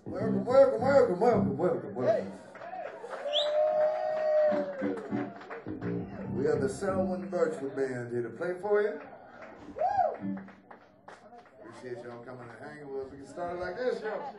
Welcome, welcome, welcome, welcome, welcome, welcome. We have the Selwyn Birchwood Band here to play for you. Appreciate y'all coming and hanging with us. We can start it like this, y'all.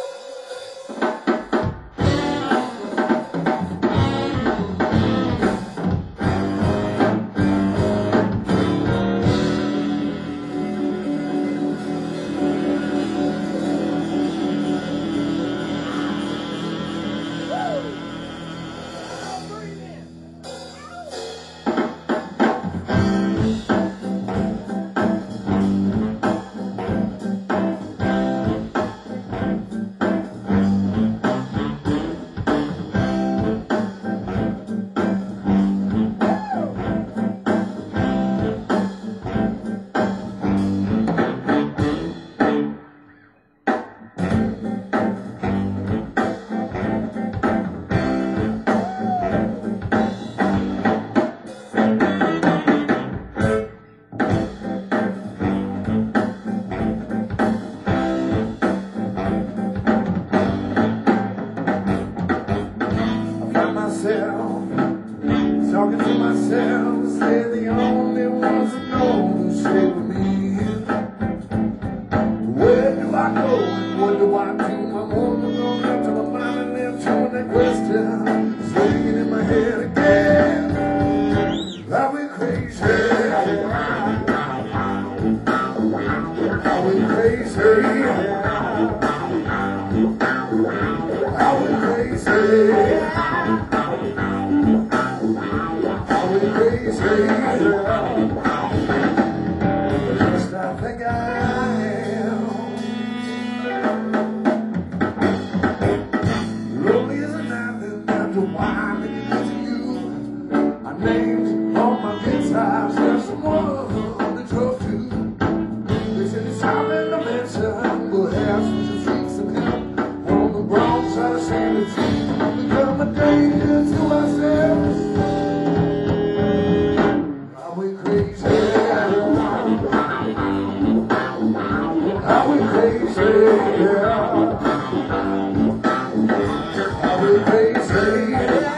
Talking to myself, say the only ones that know who stay with me. Where do I go and what do I do? I'm wondering on up to my mind and left to that question. It's ringing in my head again. Are we crazy? Are we crazy? Are we crazy? Just I think I am lonely as a night and after wine because of you. I named all my guitars. There's someone to talk to. They said it's time in the mansion. We'll have some seek some help on the wrong side of sanity. Become a danger to ourselves. Are we crazy? Are we crazy? Are we crazy?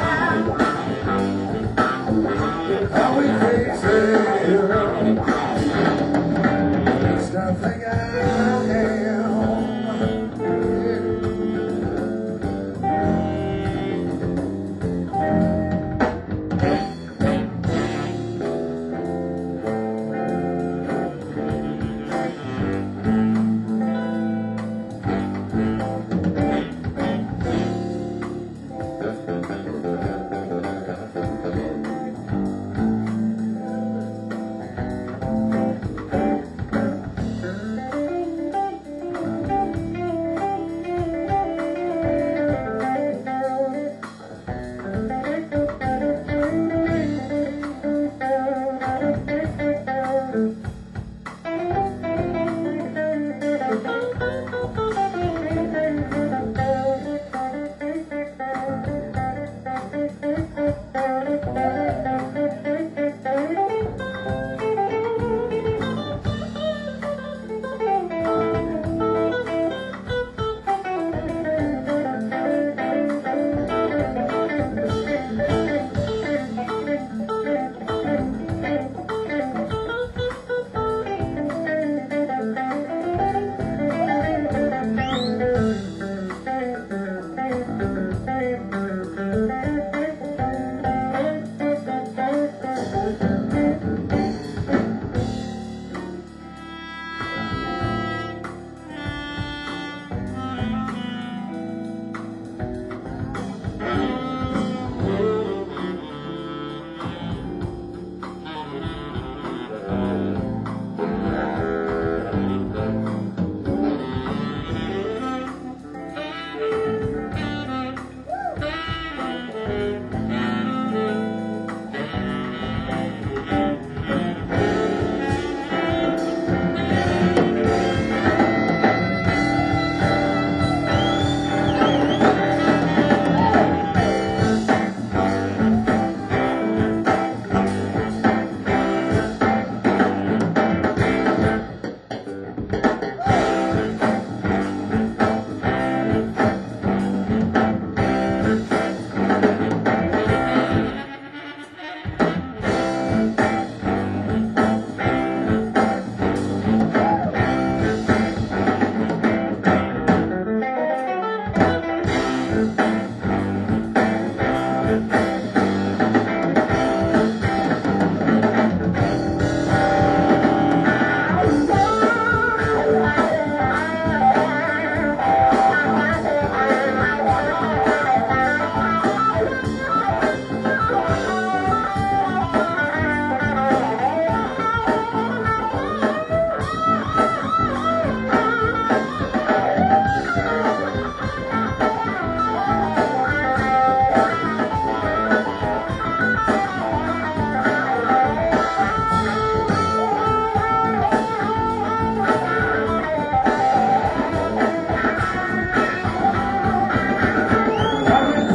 Are we crazy? Just I think I am.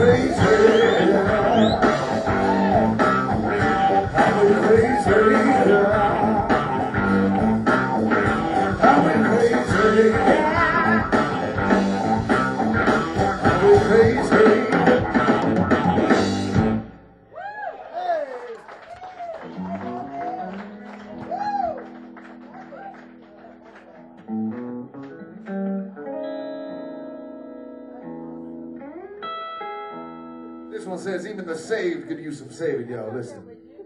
This one says, even the saved could use some saving, y'all. Listen.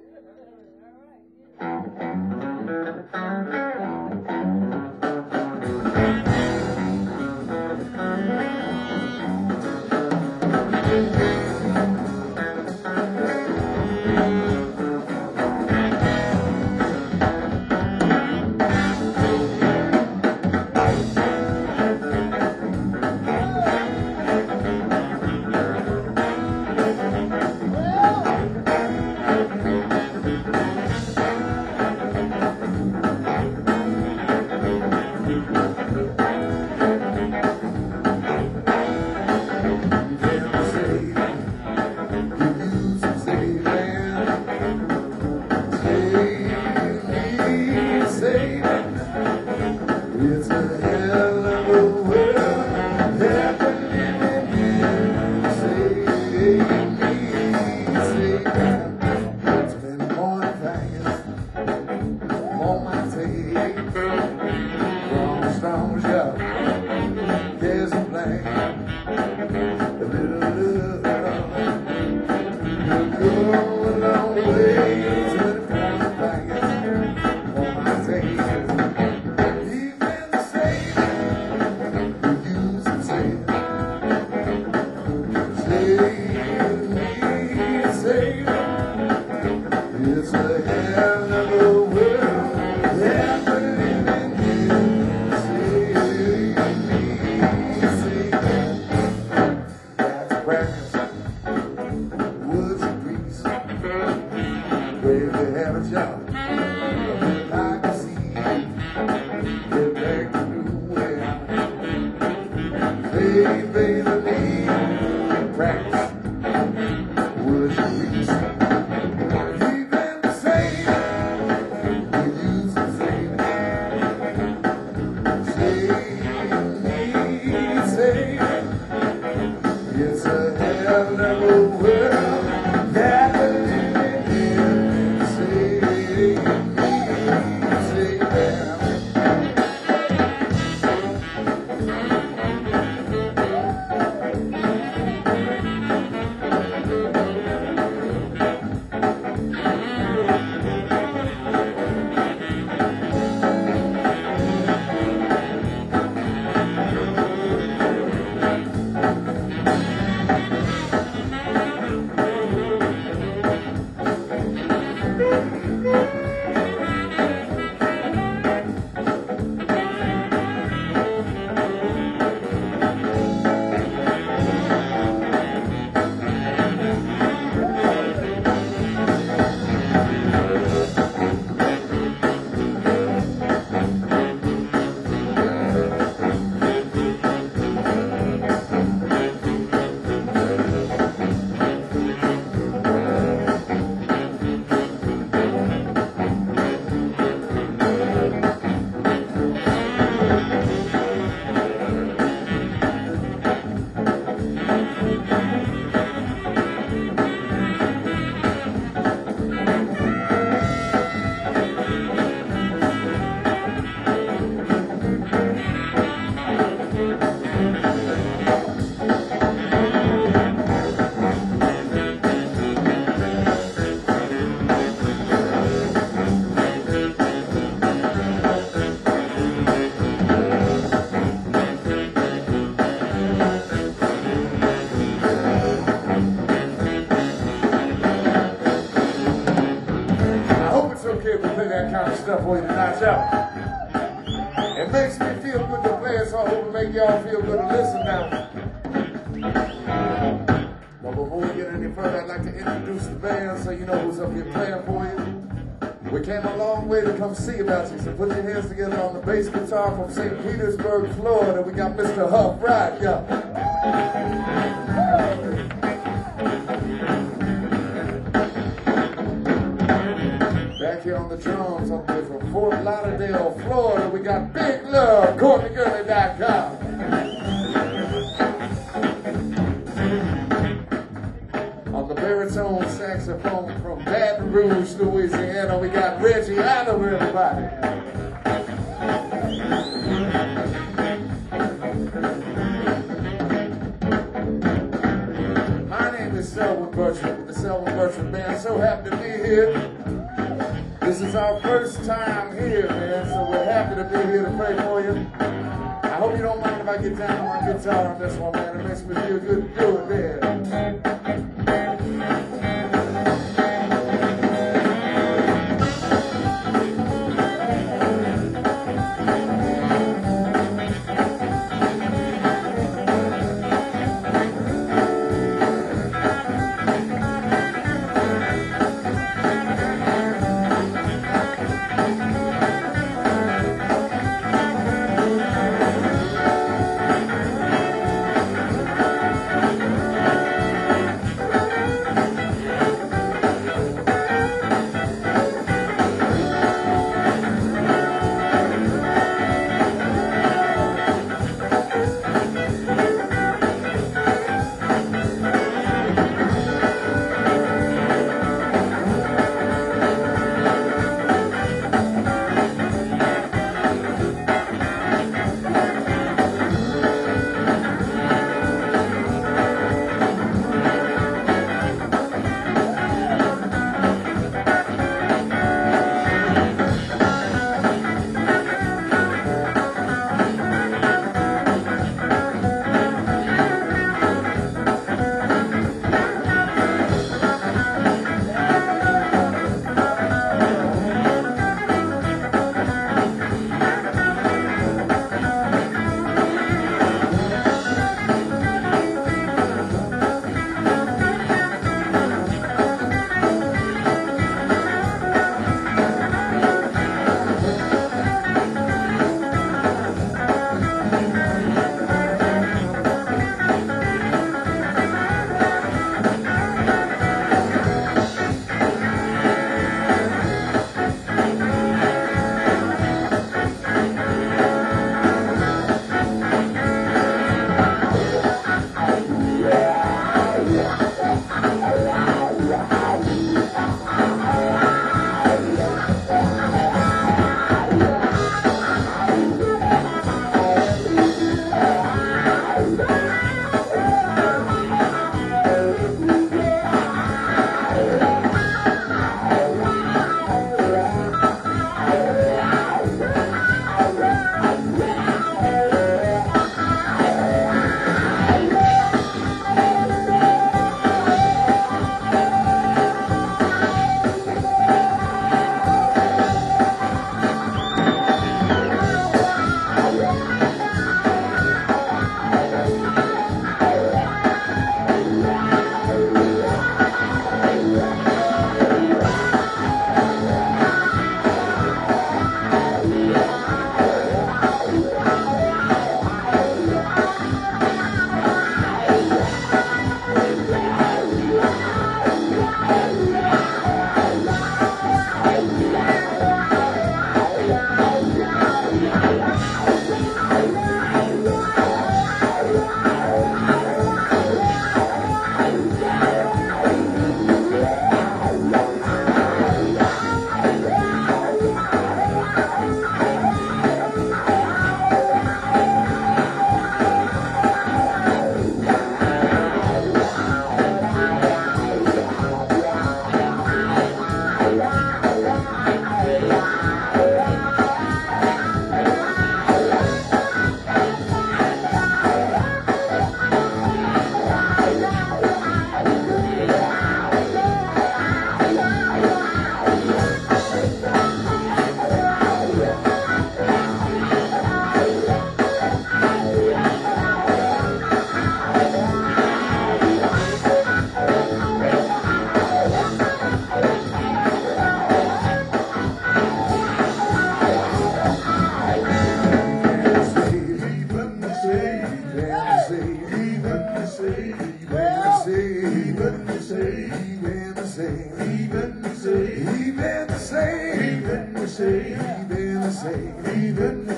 Stuff for you to notch out. It makes me feel good to play it, so I hope it make y'all feel good to listen now. But before we get any further, I'd like to introduce the band so you know who's up here playing for you. We came a long way to come see about you, so put your hands together on the bass guitar from St. Petersburg, Florida. We got Mr. Huff, right, y'all. on the drums on the way from Fort Lauderdale, Florida. We got Big Love, CourtneyGurley.com. On the baritone saxophone from Baton Rouge, Louisiana, we got Reggie Oliver, everybody. My name is Selwyn Bertram with the Selwyn Bertram Band. So happy to be here. This is our first time here, man, so we're happy to be here to play for you. I hope you don't mind if I get down on my guitar on this one, man. It makes me feel good to do it there.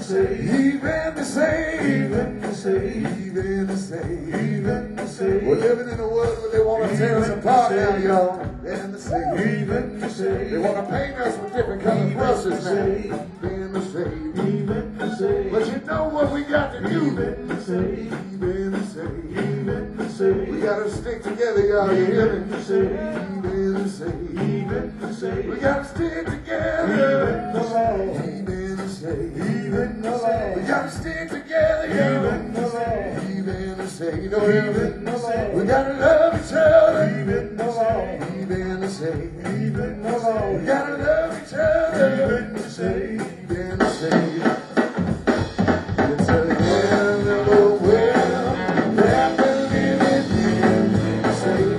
even the same, even the same, even the same, even the same. We're living in a world where they want to tear us apart now, y'all. Even the same, even the same. They want to paint us with different colored brushes now. Even the same, even the same. But you know what we got to do? Even the same, even the same, even the same. We got to stick together, y'all. You hear me? Even the same, even the same, even the same. We got to stick together. Even the same. Even the same. We gotta stick together, even the same. Even the same. You know, even the same. We gotta love each other, even the same. Even the same. Even the same. We gotta love each other, even the same. Even the same. It's a end of the world that we're living in. Say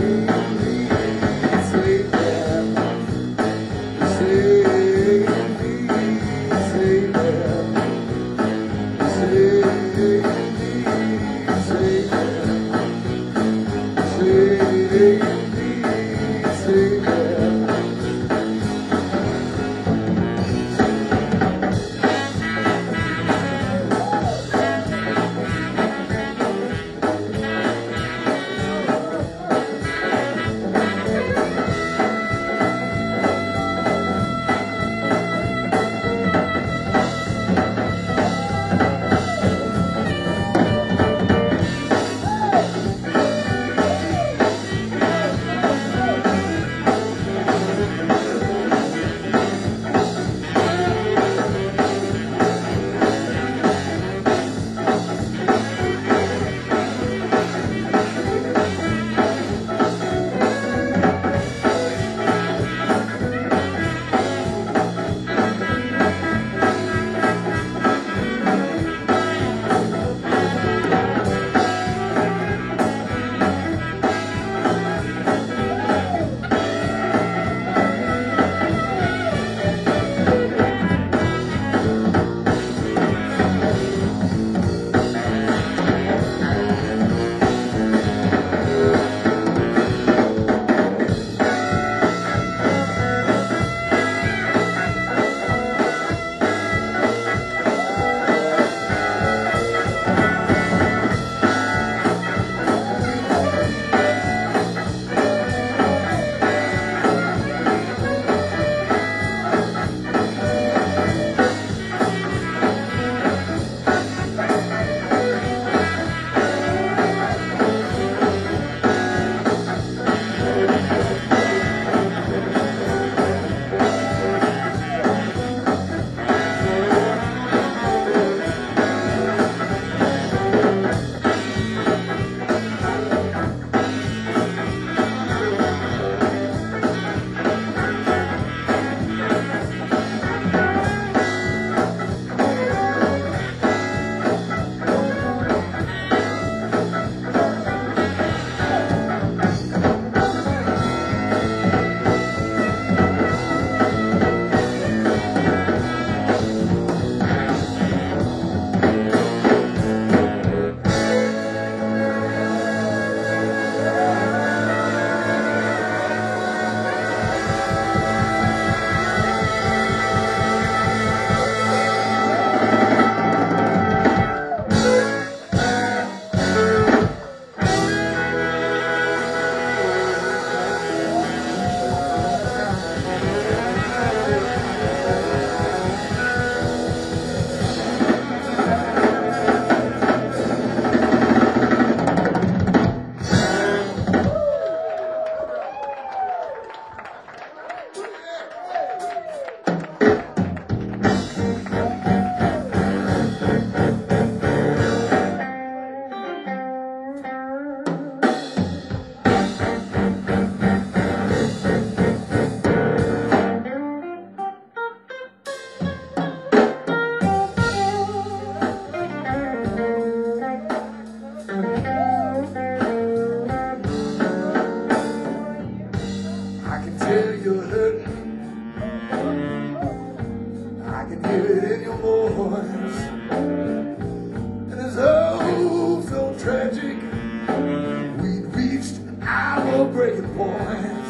breaking points.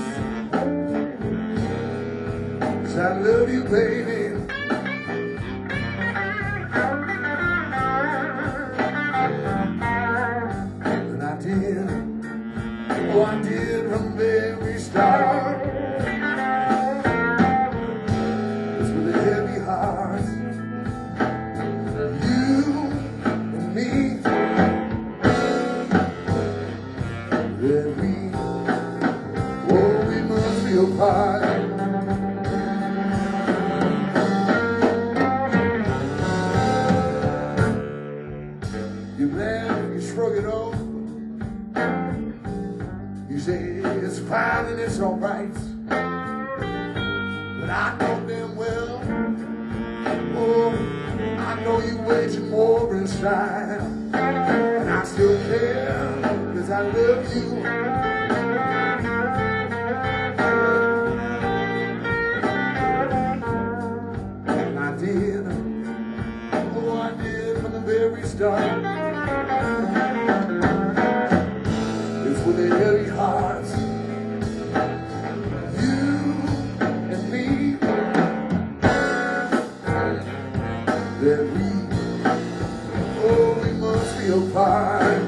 'Cause I love you, baby. me. That we must be apart. You laugh, you shrug it off. You say it's fine and it's alright. But I know damn well, oh, I know you waging more inside. And I still care, cause I love you. And I did, oh I did from the very start. It's with a heavy heart, you and me, that we must be apart.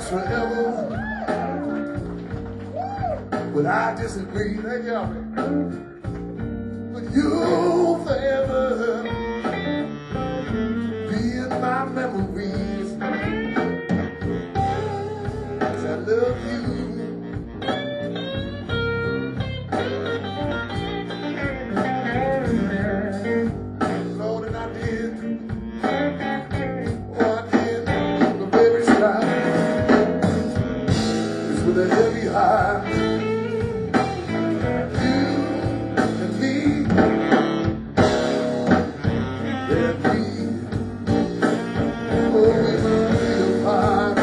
last forever, but I disagree. Thank y'all. But you forever be in my memories, 'cause I love you. Lord, and I did. With a heavy heart, you and me, and me, oh, we must be apart.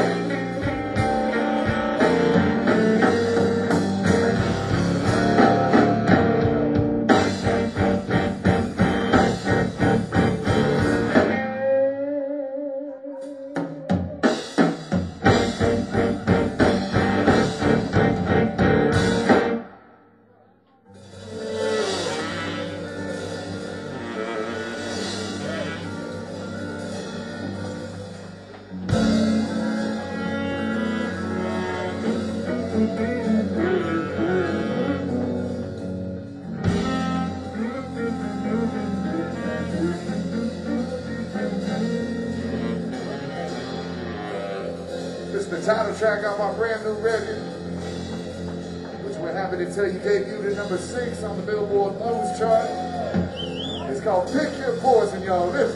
This is the title track on my brand new record, which we're happy to tell you debuted at number 6 on the Billboard Blues chart. It's called Pick Your Poison, y'all. Listen.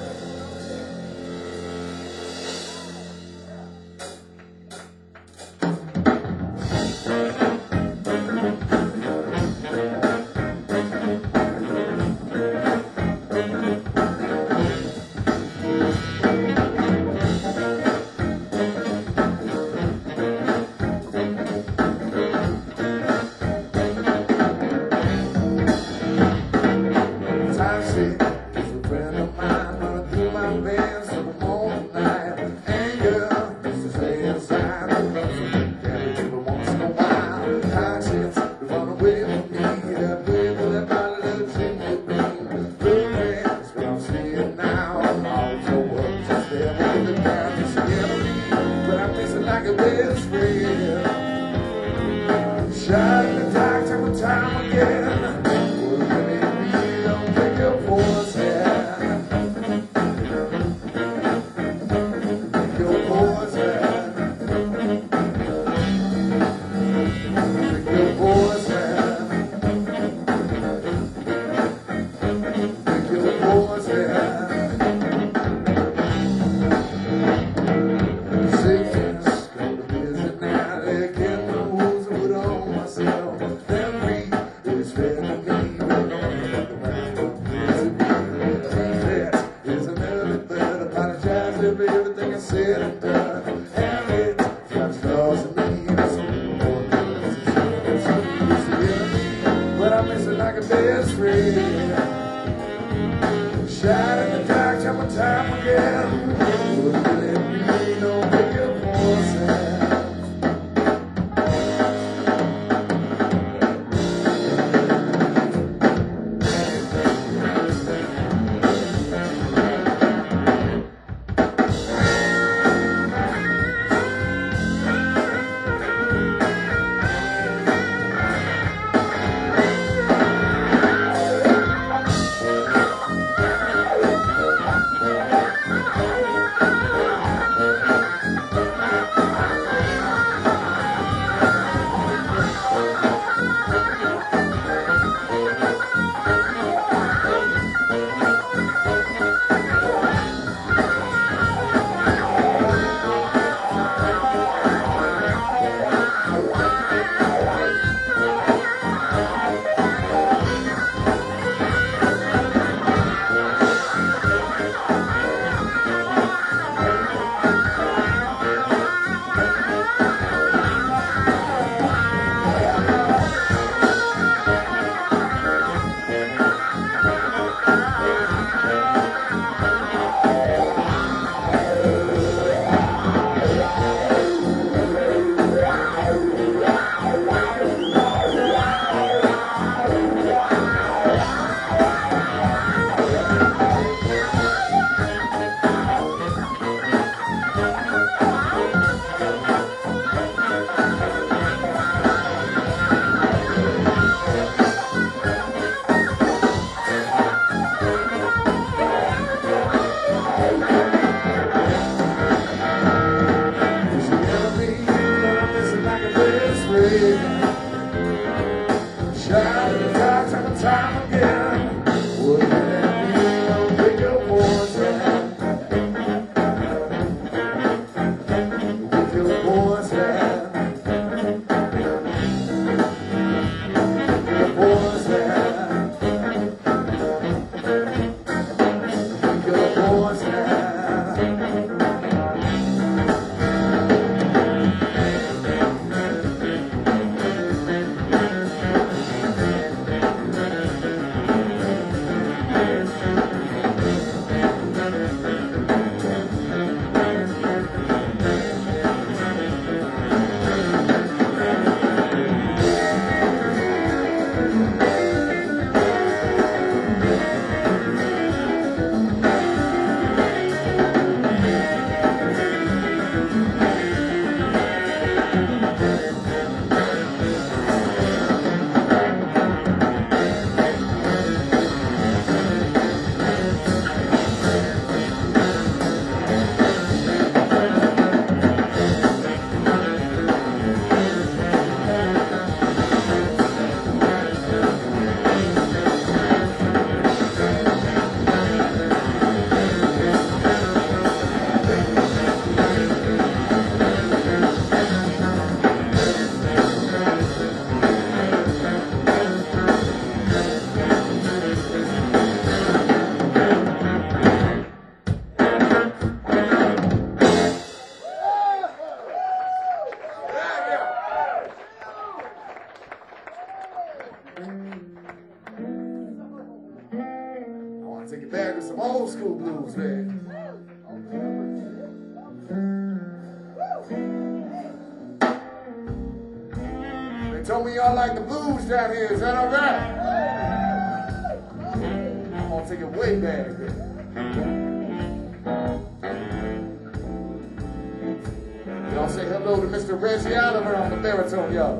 Shot in the dark time and time again. Don't pick your poison. Pick your poison. Pick your poison. Pick your poison. Sickness, go to visit now. They get the wounds put on myself. Every is fair to me. Is another but apologize for everything I said and done. And it got flaws in me. But I miss it like a best friend. Shot in the dark time and time again. Wouldn't let me know pick your poison. old school blues, man. They told me y'all like the blues down here. Is that all right? I'm gonna take it way back here. Y'all say hello to Mr. Reggie Oliver on the baritone, y'all.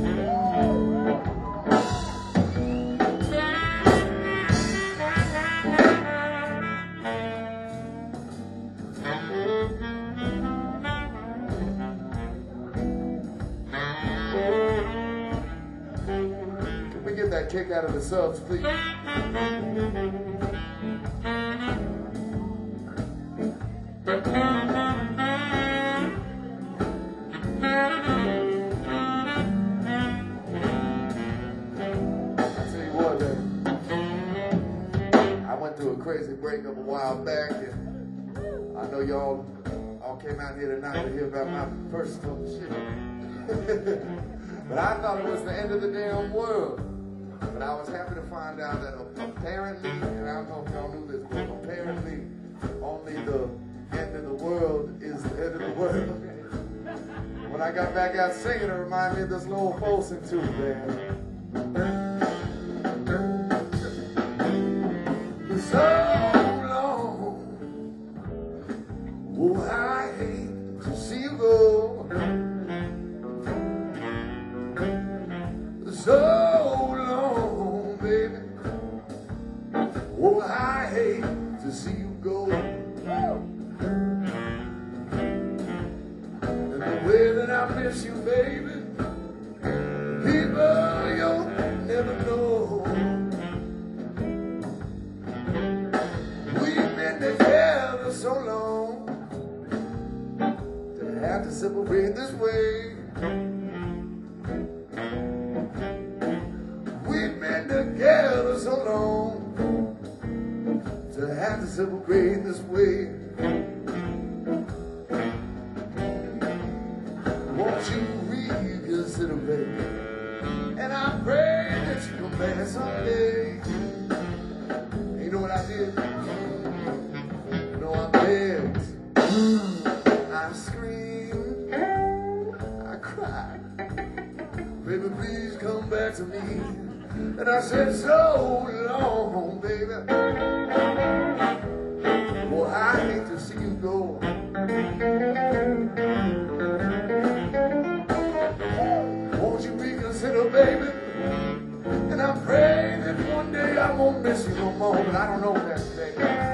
Can we get that kick out of the subs, please? Crazy breakup a while back, and I know y'all all came out here tonight to hear about my personal shit. But I thought it was the end of the damn world. But I was happy to find out that apparently, and I don't know if y'all knew this, but apparently only the end of the world is the end of the world. When I got back out singing, it reminded me of this little Folsom too, man. So long, oh, I hate to see you go. So long, baby, oh, I hate to see you go. And the way that I miss you, baby, people, you'll never know. Together so long to have to separate this way. We've been together so long to have to separate this way. Won't you reconsider, baby? And I pray that you come back someday. And you know what I did? I begged, I screamed, I cried, baby, please come back to me. And I said, so long, baby, boy, I hate to see you go. Won't you reconsider, baby? And I pray that one day I won't miss you no more, but I don't know that today.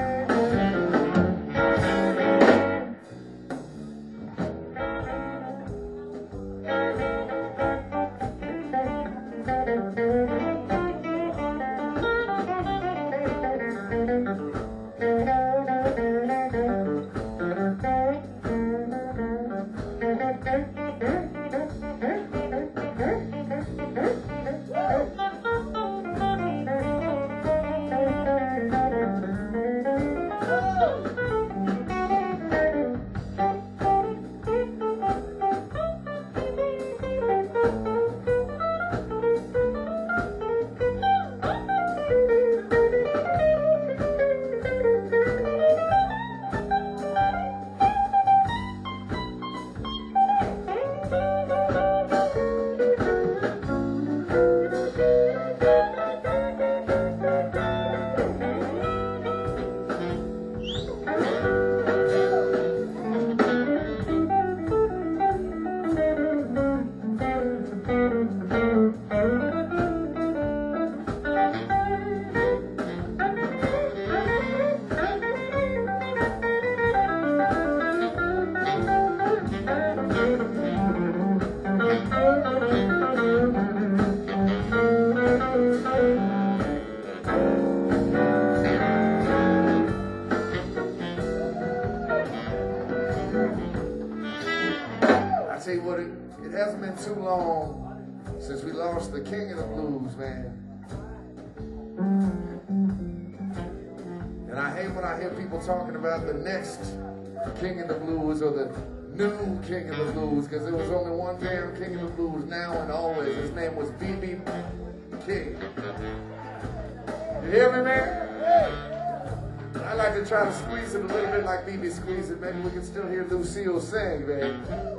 Tell you what, it hasn't been too long since we lost the king of the blues, man. And I hate when I hear people talking about the next king of the blues or the new king of the blues, because there was only one damn king of the blues now and always. His name was B.B. King. You hear me, man? I I like to try to squeeze it a little bit like BB squeeze it. Maybe we can still hear Lucille sing, baby.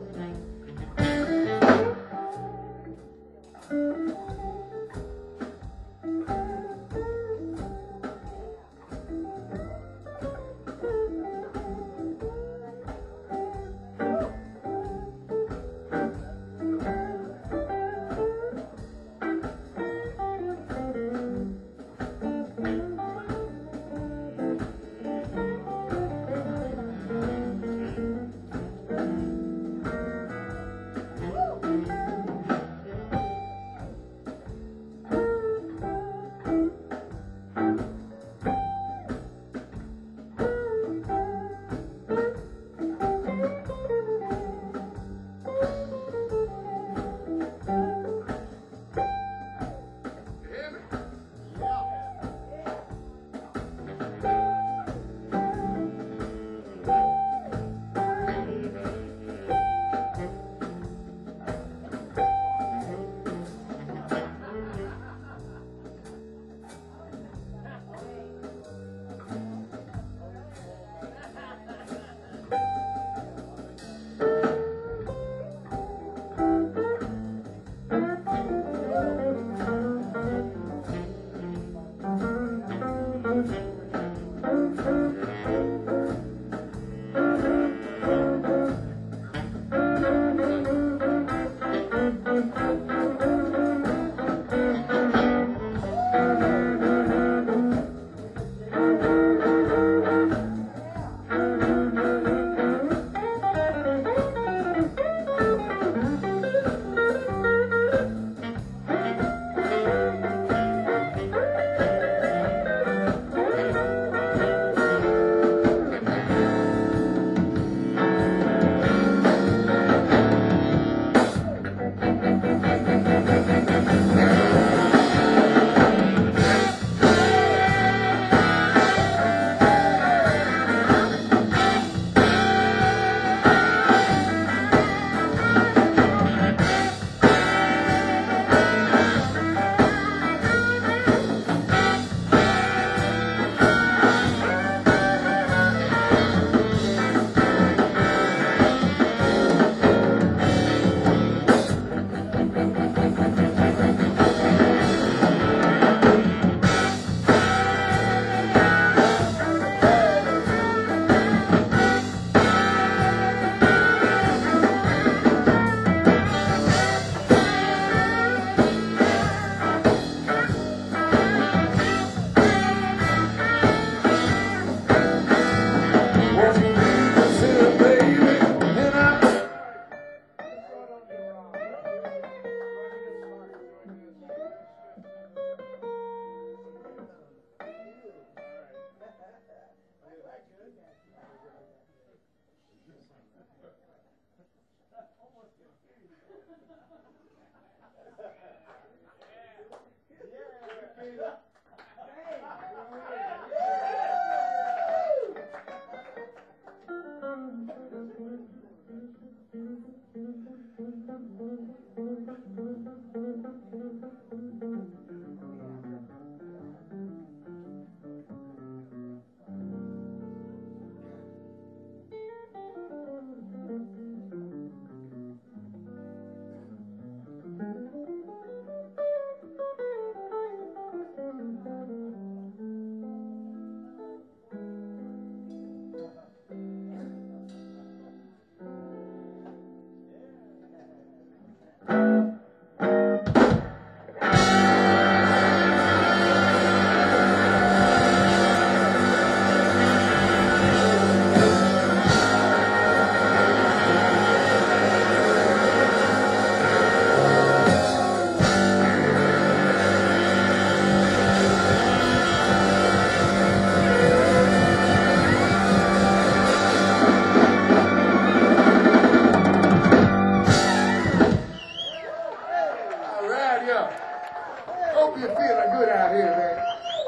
Hope you're feeling good out here, man.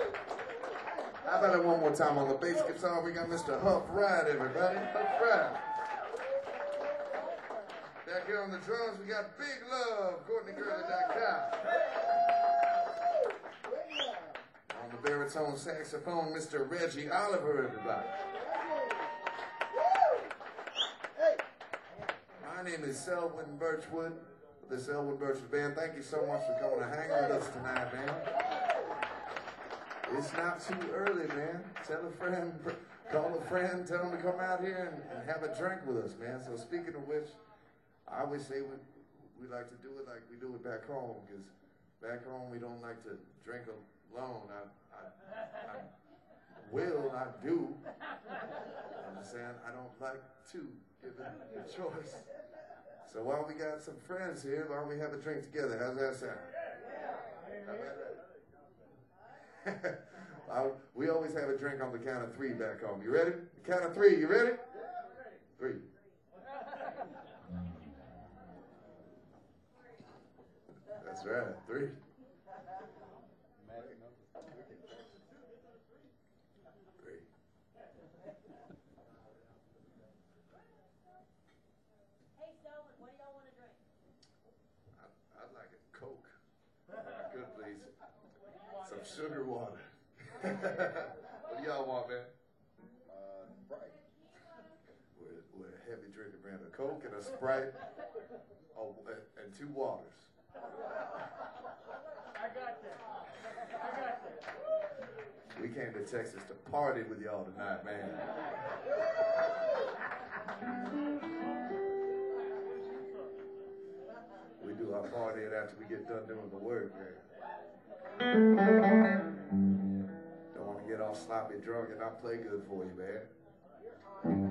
How about it one more time on the bass guitar? We got Mr. Huff Ride, everybody. Huff Ride. Back here on the drums, we got Big Love, CourtneyGurley.com. On the baritone saxophone, Mr. Reggie Oliver, everybody. My name is Selwyn Birchwood of the Selwyn Birchwood Band. Thank you so much for coming to hang with us tonight, man. It's not too early, man. Tell a friend, call a friend, tell them to come out here and have a drink with us, man. So speaking of which, I always say we like to do it like we do it back home, because back home we don't like to drink alone. I do. I'm saying I don't like to, given the choice. So while we got some friends here, why don't we have a drink together? How's that sound? How about that? We always have a drink on the count of 3 back home. You ready? The count of 3. You ready? 3. That's right. 3. Sugar water. What do y'all want, man? Sprite. We're a heavy drinking brand of Coke and a Sprite, and 2 waters. I got that. We came to Texas to party with y'all tonight, man. We do our party after we get done doing the work, man. Don't want to get all sloppy drunk and not play good for you, man.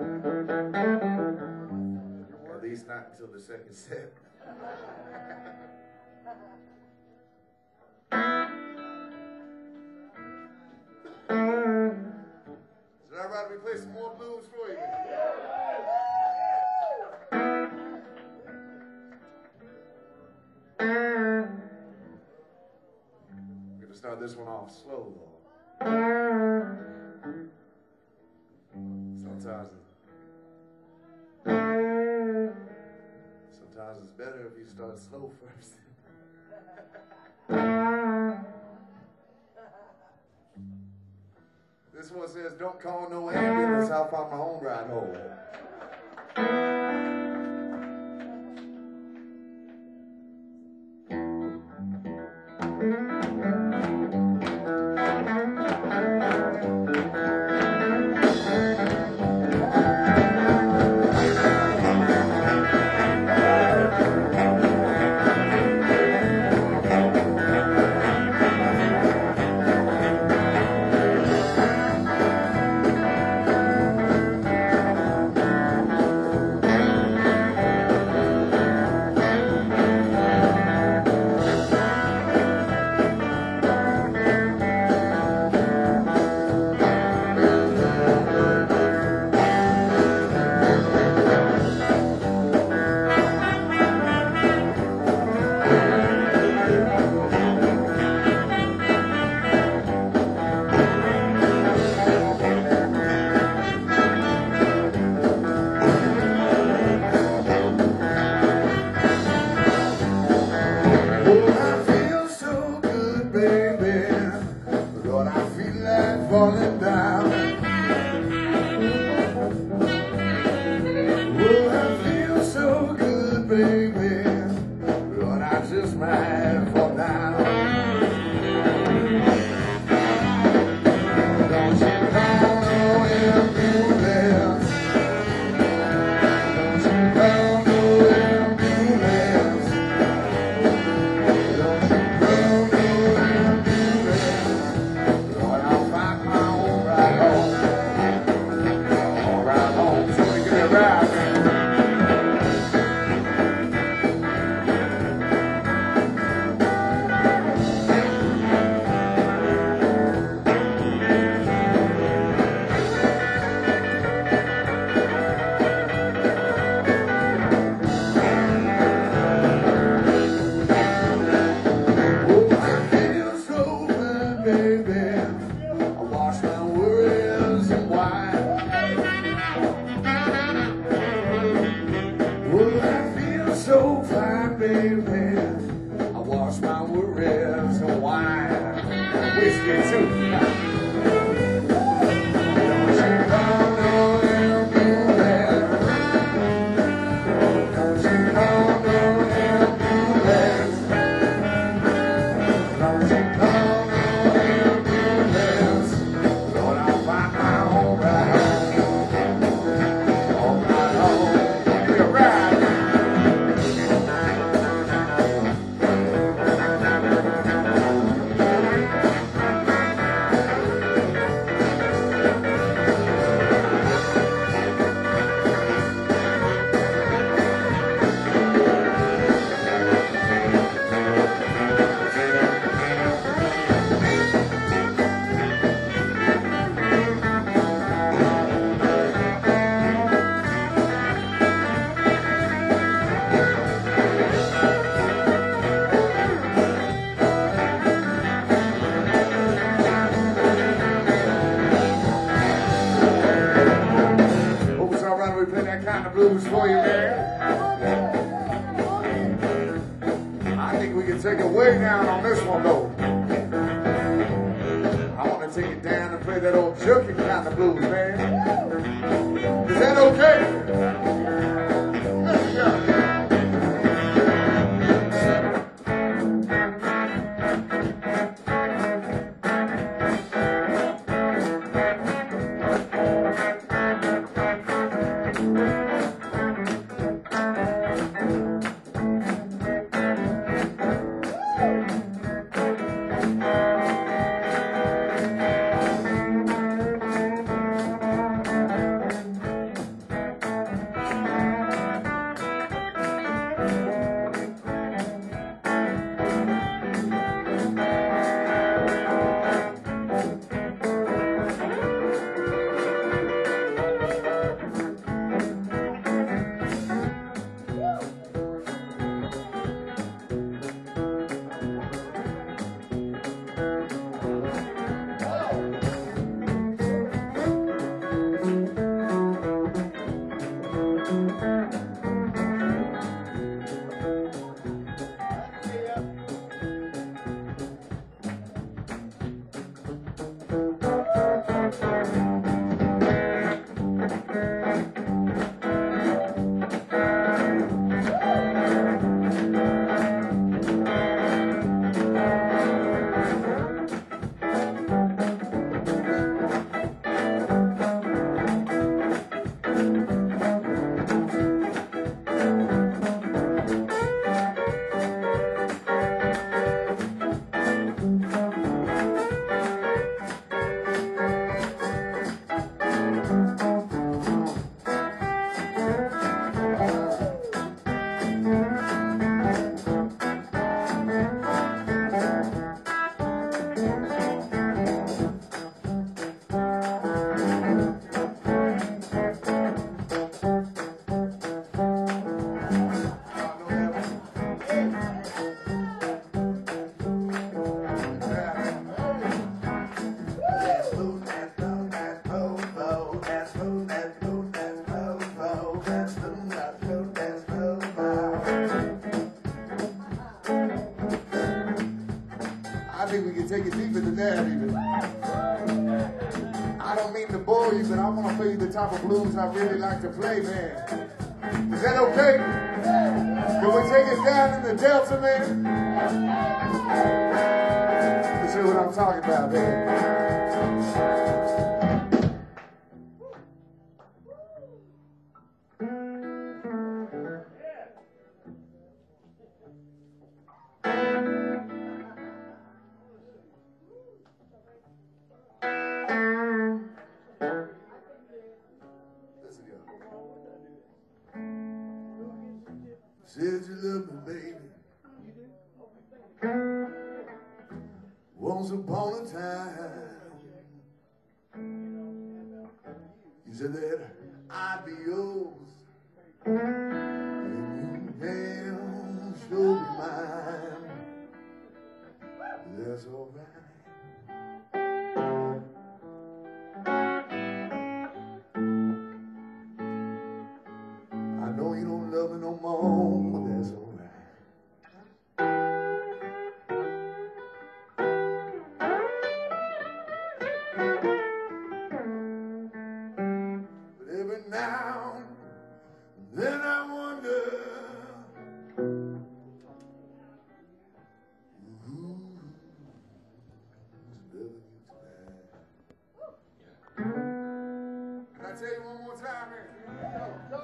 At least not until the second set. Is it all right if we play some more blues for you, man? Start this one off slow, though. Sometimes it's better if you start slow first. This one says, "Don't call no ambulance, I'll find my own ride home." Falling down. Oh, I feel so good, baby, but I just might fall down. Don't you call no ambulance. Don't you call no ambulance. Don't you call no ambulance. Lord, I'll find my own ride home. All right home, so we get it right. So fine, baby, I wash my worries and wine, whiskey too. that kind of blues for you, man. I think we can take it way down on this one, though. I want to take it down and play that old jerky kind of blues, man. Is that okay? Yeah. I think we can take it deeper than that even. I don't mean to bore you, but I want to play you the type of blues I really like to play, man. Is that okay? Can we take it down in the Delta, man? You see what I'm talking about, man? Said you love me, baby. Once upon a time, you said that I'd be yours, and you now should be mine. That's all right. I know you don't love me no more, but that's all right. But every now and then I wonder who's loving you tonight. Can I tell you one more time, man? Go.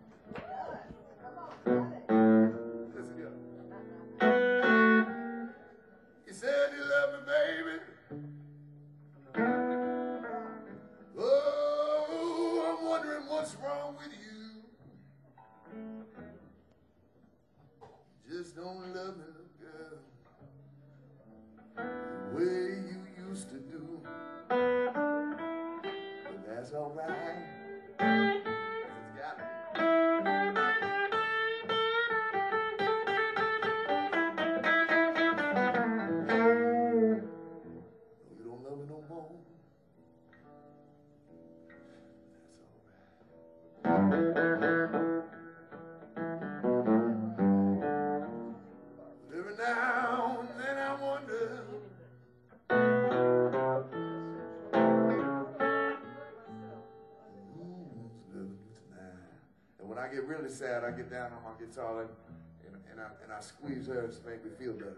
Listen here. You said you love me, baby. Oh, I'm wondering what's wrong with you. You just don't love me, girl, the way you used to do. But that's all right. It's got me. You don't love me no more. That's all right. when I get really sad, I get down on my guitar and I squeeze her to make me feel better,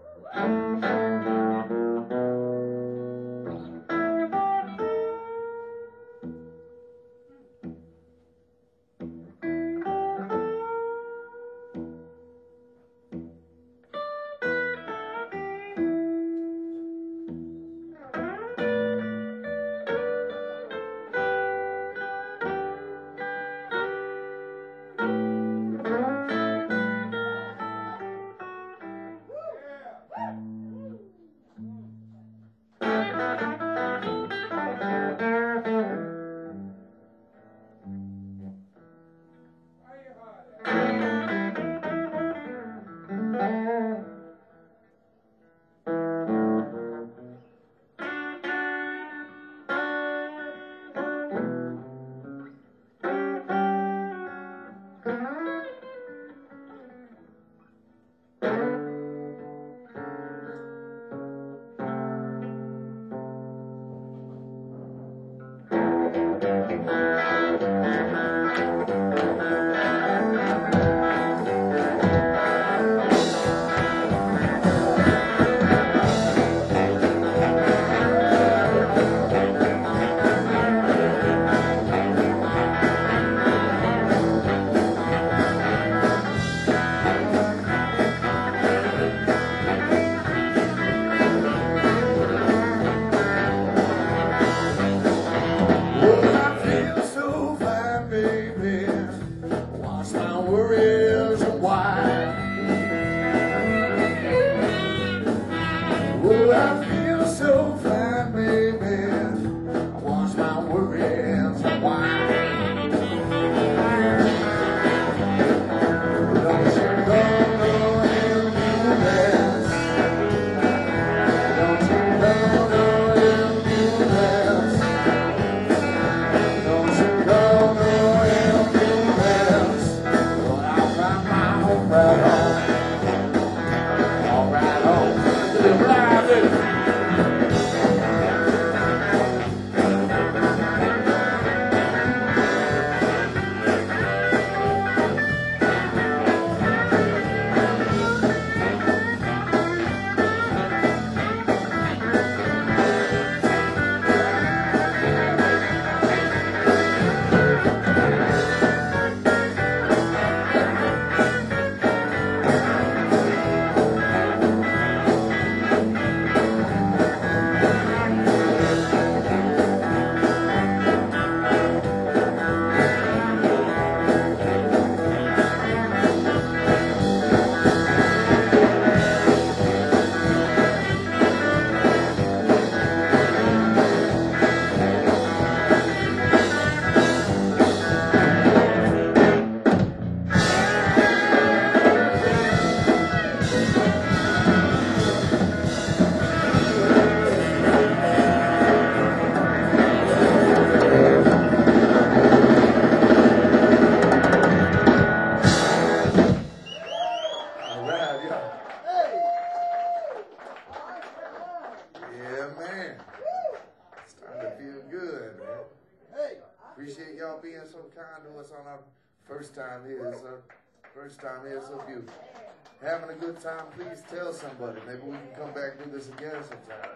First time here, so beautiful. Having a good time, please tell somebody. Maybe we can come back and do this again sometime.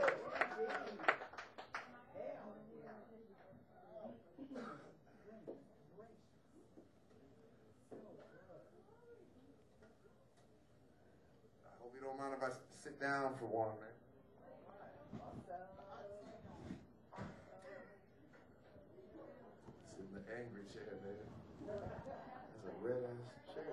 I hope you don't mind if I sit down for one, man. Sit in the angry chair, baby. That's a red-ass chair.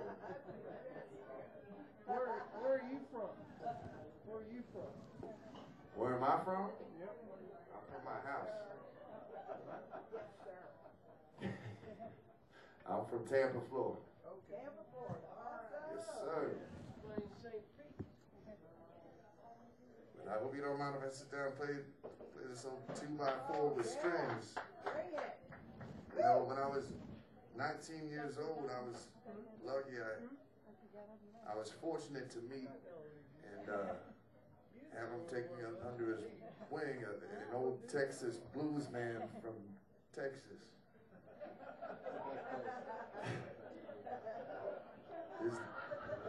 Where are you from? Where are you from? Where am I from? Yep. I'm from my house. I'm from Tampa, Florida. Okay. Tampa, Florida. Yes, sir. But I hope you don't mind if I sit down and play this on 2x4 with strings. Bring it. You know, when I was 19 years old, I was lucky. I was fortunate to meet and have him take me under his wing, an old Texas blues man from Texas.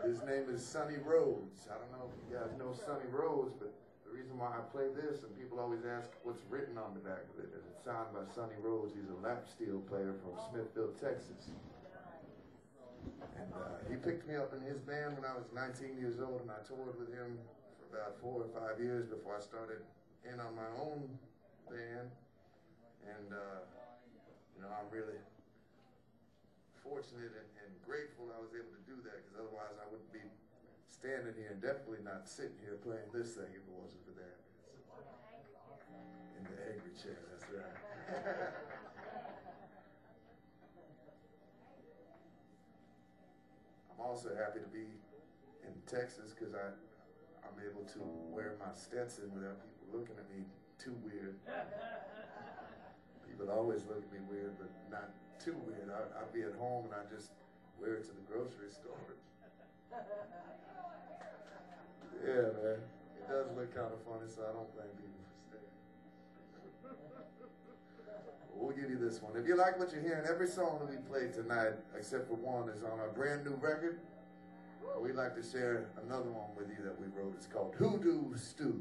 His name is Sonny Rhodes. I don't know if you guys know Sonny Rhodes, but the reason why I play this, and people always ask what's written on the back of it, and it's signed by Sonny Rhodes. He's a lap steel player from Smithville, Texas. And he picked me up in his band when I was 19 years old, and I toured with him for about 4 or 5 years before I started in on my own band. And, you know, I'm really fortunate and grateful I was able to do that, because otherwise I wouldn't be standing here and definitely not sitting here playing this thing if it wasn't for that. In the angry chair, that's right. I'm also happy to be in Texas because I'm able to wear my Stetson without people looking at me too weird. People always look at me weird, but not too weird. I'd be at home and I just wear it to the grocery store. Yeah, man. It does look kind of funny, so I don't blame people for staying. We'll give you this one. If you like what you're hearing, every song that we played tonight, except for one, is on our brand new record. We'd like to share another one with you that we wrote. It's called Hoodoo Stew.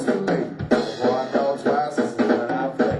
was too late. Before I know twice, this is when I played.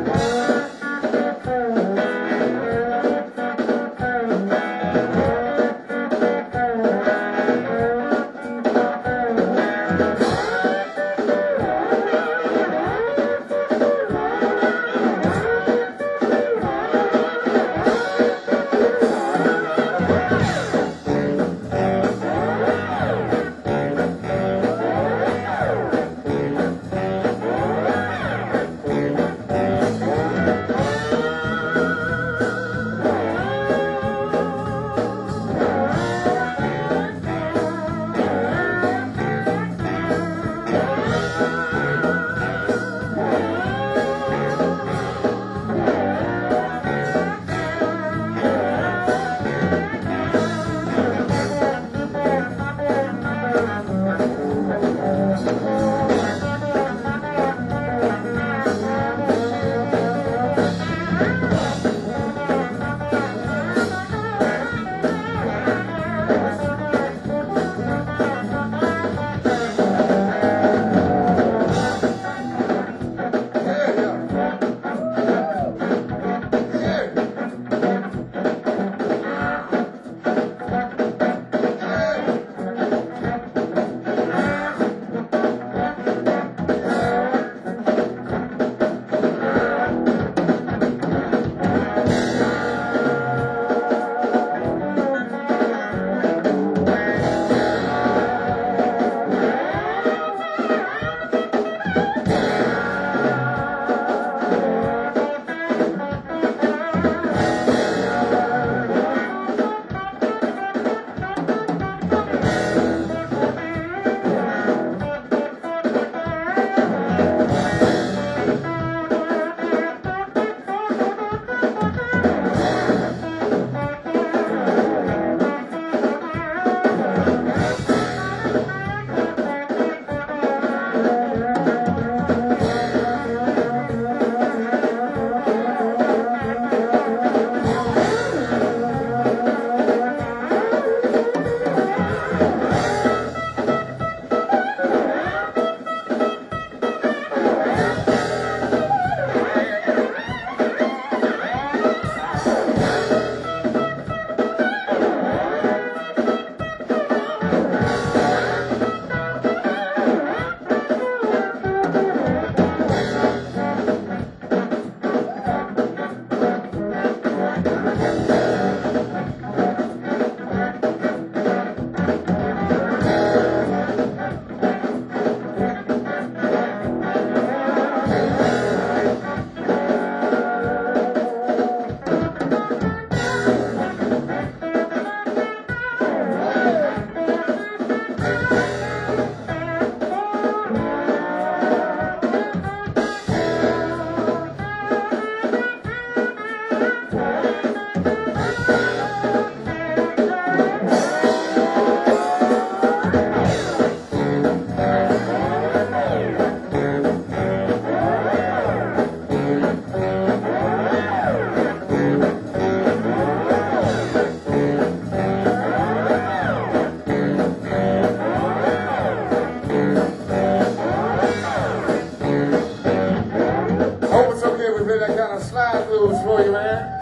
For you, man.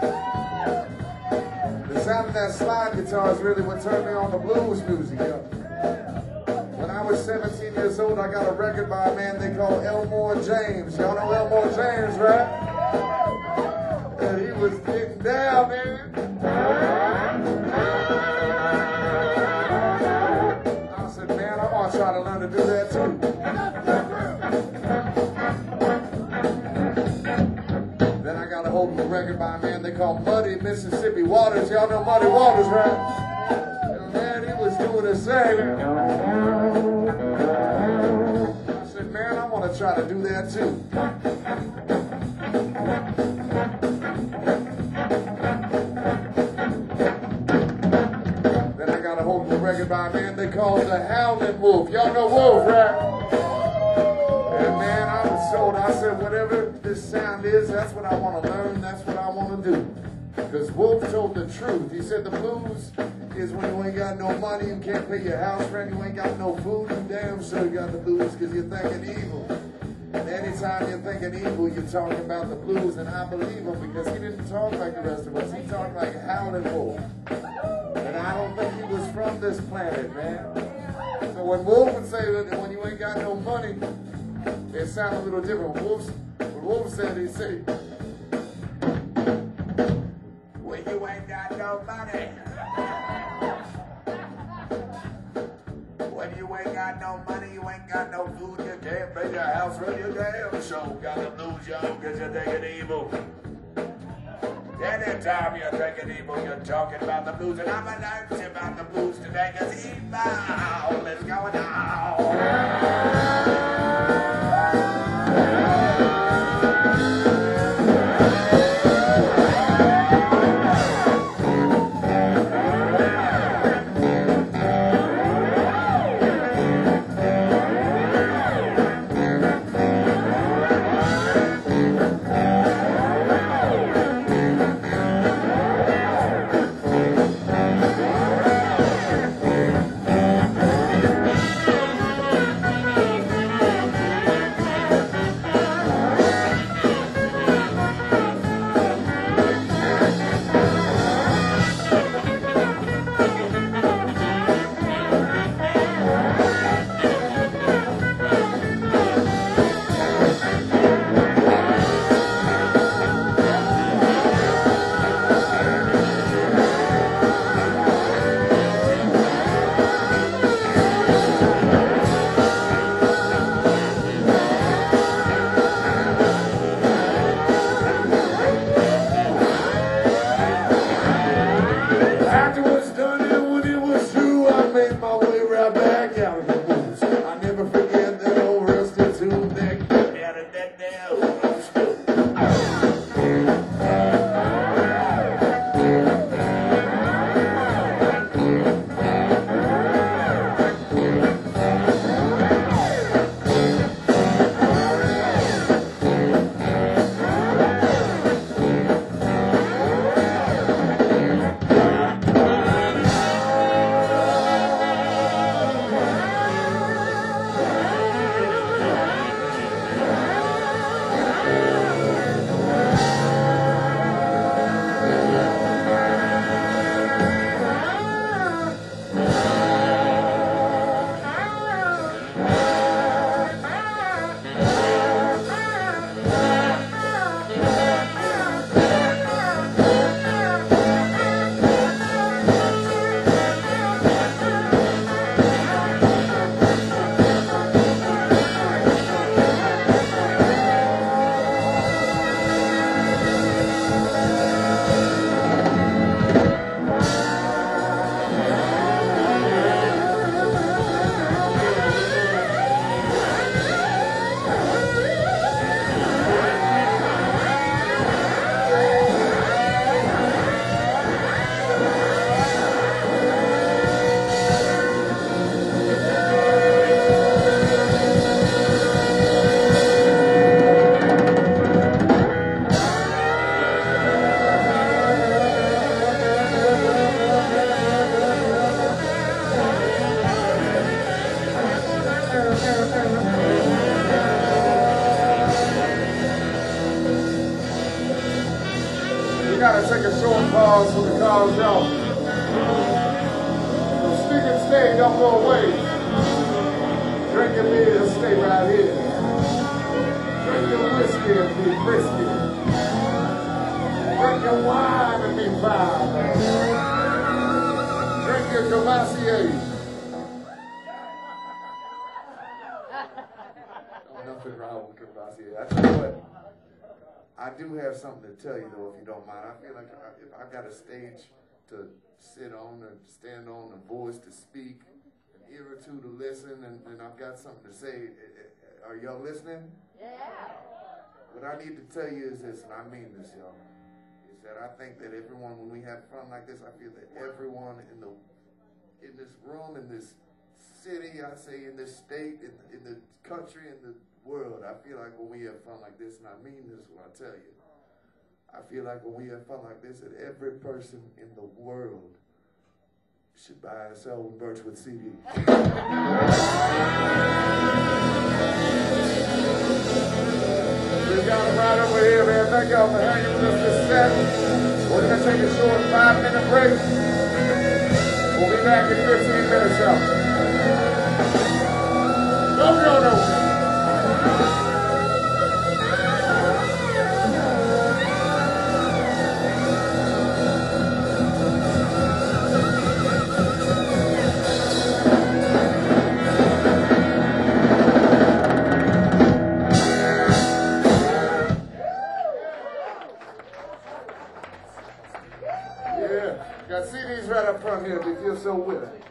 The sound of that slide guitar is really what turned me on to blues music, yo. When I was 17 years old, I got a record by a man they call Elmore James. Y'all know Elmore James, right? And he was getting down, man. I said, man, I want to try to learn to do that too. Hold the record by a man they call Muddy Mississippi Waters. Y'all know Muddy Waters, right? And man, he was doing his thing. I said, man, I want to try to do that too. Then I got a hold of the record by a man they call the Howlin' Wolf. Y'all know Wolf, right? And man, I was sold. I said, whatever this sound is, that's what I want to learn. That's what I want to do. Because Wolf told the truth. He said the blues is when you ain't got no money, you can't pay your house rent, you ain't got no food, you damn sure you got the blues because you're thinking evil. And anytime you're thinking evil, you're talking about the blues, and I believe him because he didn't talk like the rest of us. He talked like a howling wolf. And I don't think he was from this planet, man. So when Wolf would say that when you ain't got no money, it sounded a little different. When Wolf said, he'd say, when you ain't got no money. When you ain't got no money, you ain't got no food, you can't pay your house rent, you damn sure got the blues, yo, because you're thinking evil. Anytime you're thinking evil, you're talking about the blues, and I'm gonna learn about the blues today, because evil is going on. Gotta take a short pause for the cars out. So stick and stay, don't go away. Drink your beer, stay right here. Drink your whiskey and be frisky. Drink your wine and be proud. Drink your Cavassier. Nothing wrong with Cavassier. I tell you what. I do have something to tell you, though, if you don't mind. I feel like if I got a stage to sit on or stand on, a voice to speak, an ear or two to listen, and I've got something to say. Are y'all listening? Yeah. What I need to tell you is this, and I mean this, y'all, is that I think that everyone, when we have fun like this, I feel that everyone in this room, in this city, I say in this state, in the country, in the world, I feel like when we have fun like this, and I mean this when I tell you, I feel like when we have fun like this, that every person in the world You should buy and sell Birchwood CDs. We got it right over here, man. Thank y'all for hanging with us this set. We're going to take a short 5-minute break. We'll be back in 15 minutes, y'all. Don't go nowhere. Got CDs right up front here if you feel so with it.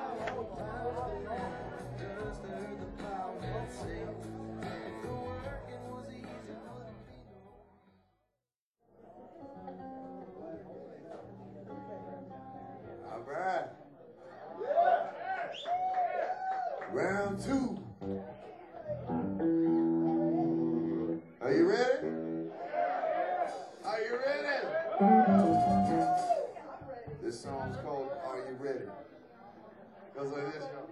All right. Round 2. Are you ready? Are you ready? This song's called Are You Ready? Goes like this, y'all.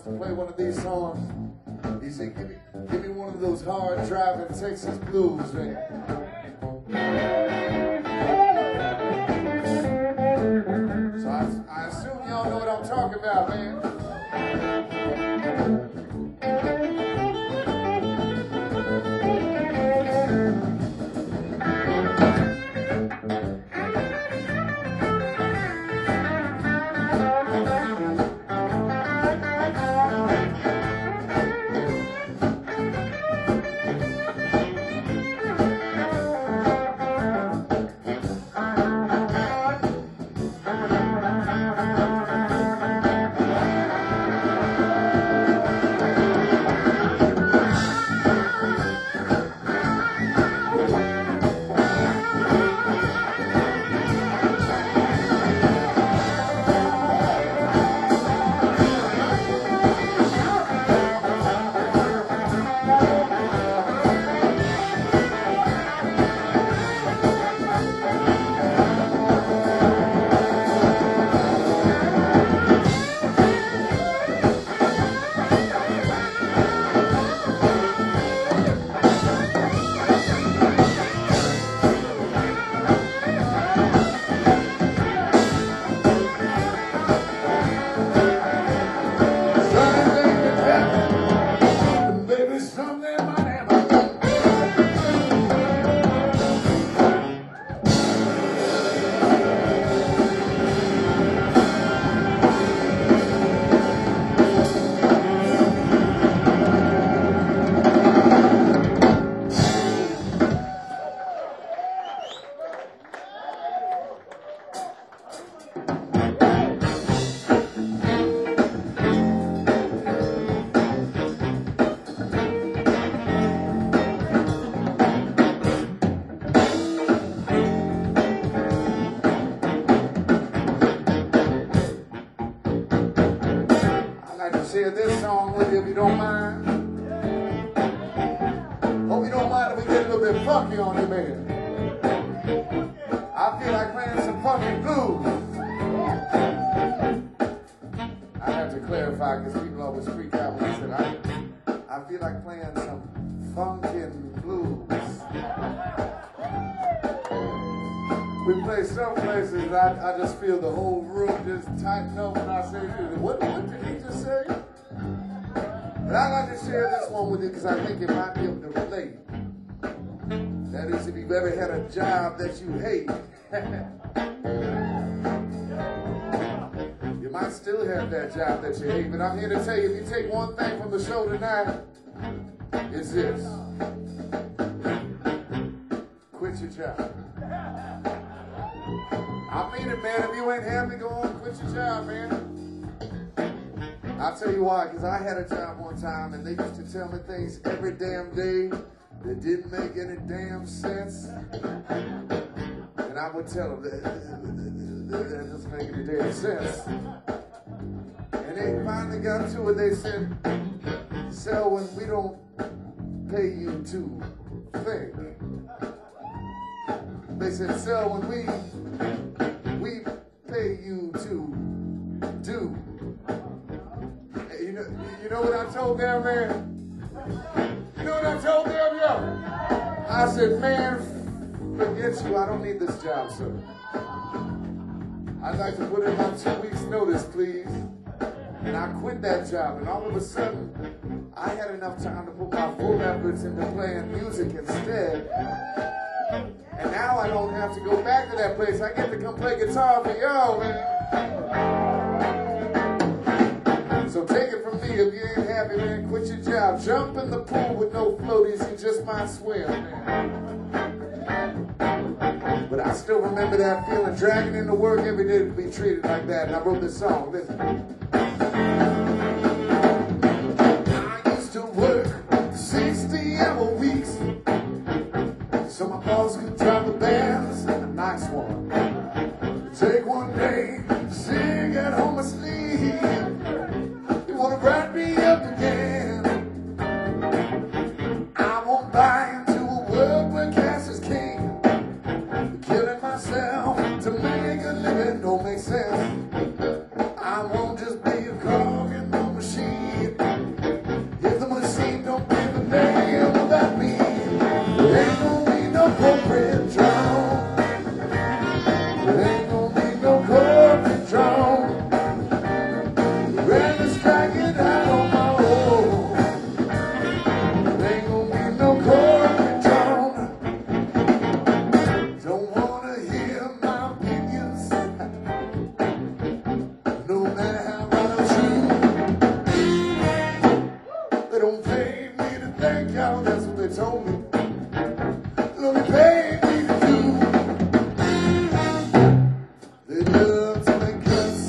wants to play one of these songs. He said, give me one of those hard driving Texas blues, man. So I assume y'all know what I'm talking about, man. Share this song with you if you don't mind. Hope you don't mind if we get a little bit funky on you, man. I feel like playing some funky blues. I have to clarify because people always freak out when I said I feel like playing some funkin' blues. We play some places, I just feel the whole room just tighten up when I say, what did he just say? But I'd like to share this one with you because I think it might be able to relate. That is, if you've ever had a job that you hate, you might still have that job that you hate, but I'm here to tell you, if you take one thing from the show tonight, it's this. Quit your job. I mean it, man. If you ain't happy, go on, quit your job, man. I'll tell you why, because I had a job one time, and they used to tell me things every damn day that didn't make any damn sense. And I would tell them, that doesn't make any damn sense. And they finally got to it. They said, Selwyn, we don't pay you to think. They said, Selwyn, we pay you to do. You know what I told them, man? You know what I told them, yo? I said, man, forget you. I don't need this job, sir. I'd like to put in my 2 weeks' notice, please. And I quit that job, and all of a sudden, I had enough time to put my full efforts into playing music instead. And now I don't have to go back to that place. I get to come play guitar for y'all, man. So take it from me, if you ain't happy, man, quit your job. Jump in the pool with no floaties, you just might swim, man. But I still remember that feeling, dragging into work every day to be treated like that. And I wrote this song, listen. I used to work 60-hour weeks, so my boss could drive the bands, a nice one. Take one day, sing at home asleep. You wanna wrap me up again. I won't buy into a world where cash is king. Killing myself to make a living don't make sense. I won't just cow, that's what they told me. They'll be paying me to do. They love to make cuts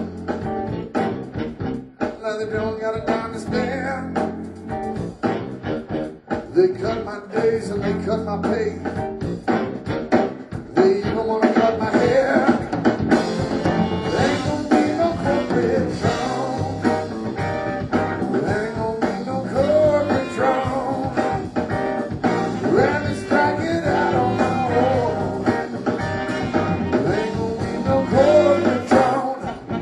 like they don't got a dime to spare. They cut my days and they cut my pay. They even want to cut my hair. There ain't gonna be no corporate throne. There ain't gonna be no corporate throne. Rather strike it out on my own. There ain't gonna be no corporate throne.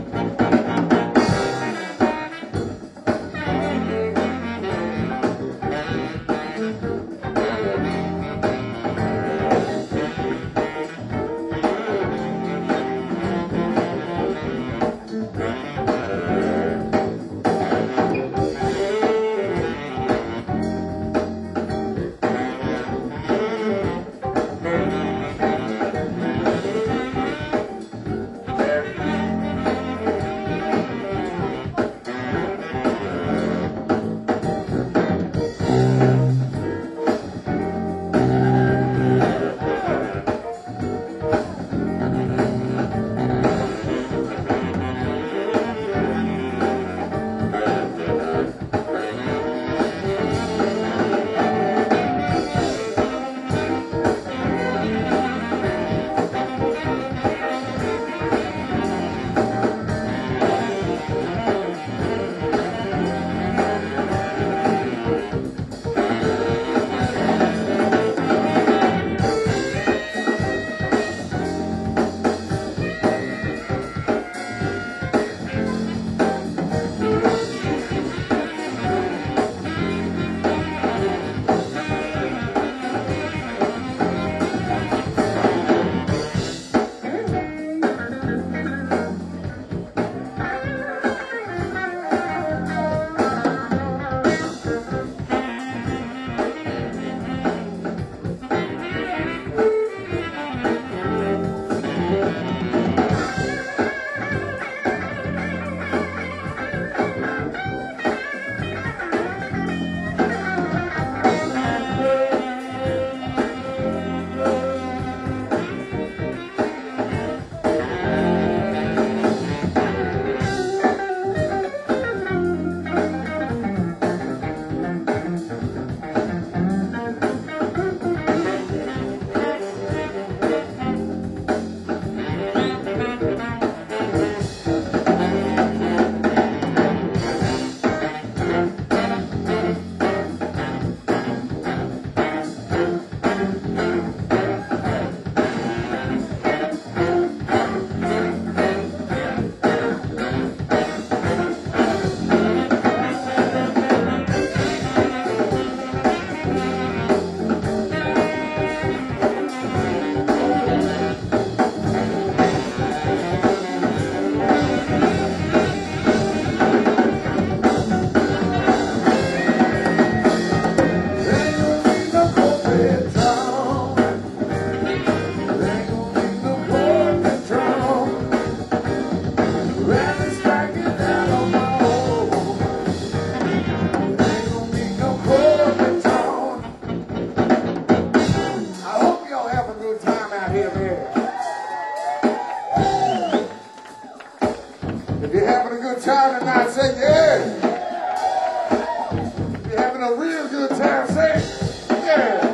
If you're having a good time tonight, say yeah. If you're having a real good time, say yeah.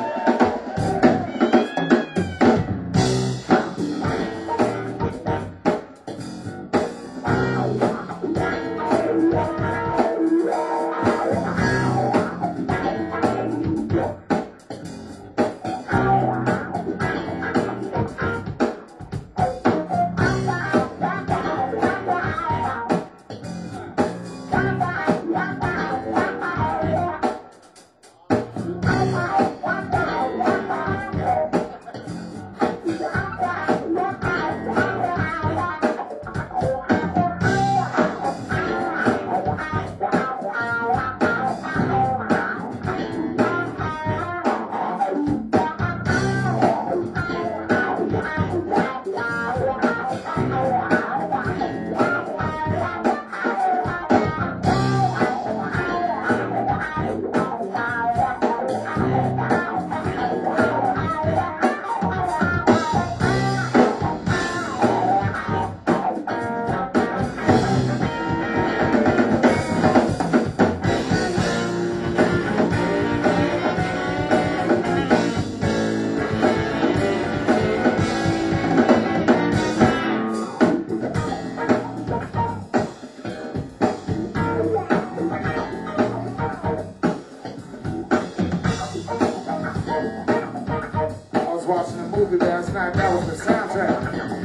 movie last night. That was the soundtrack.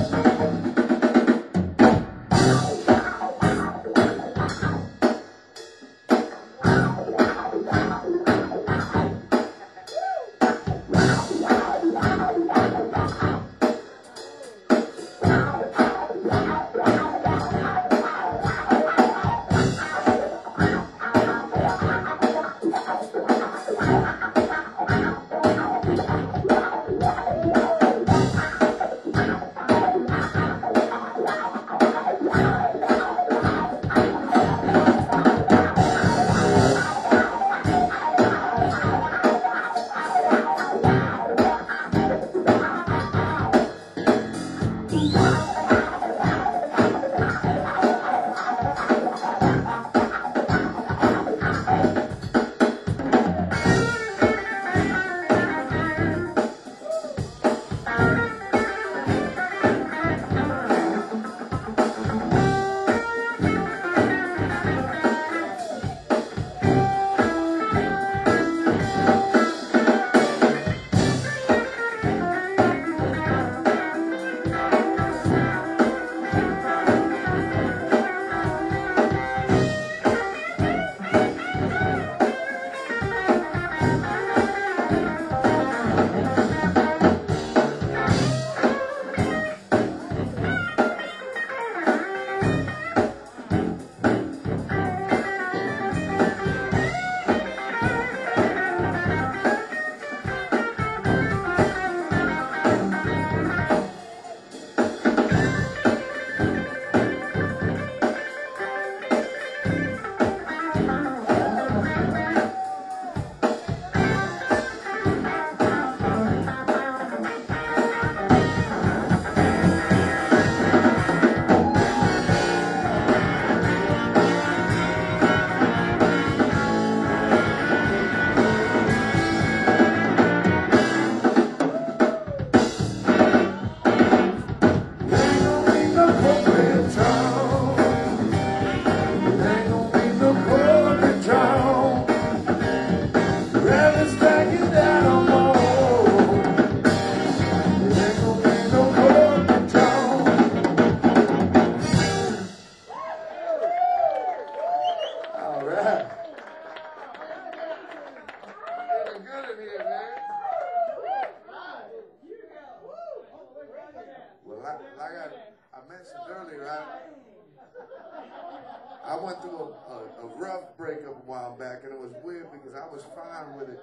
I went through a rough breakup a while back, and it was weird because I was fine with it.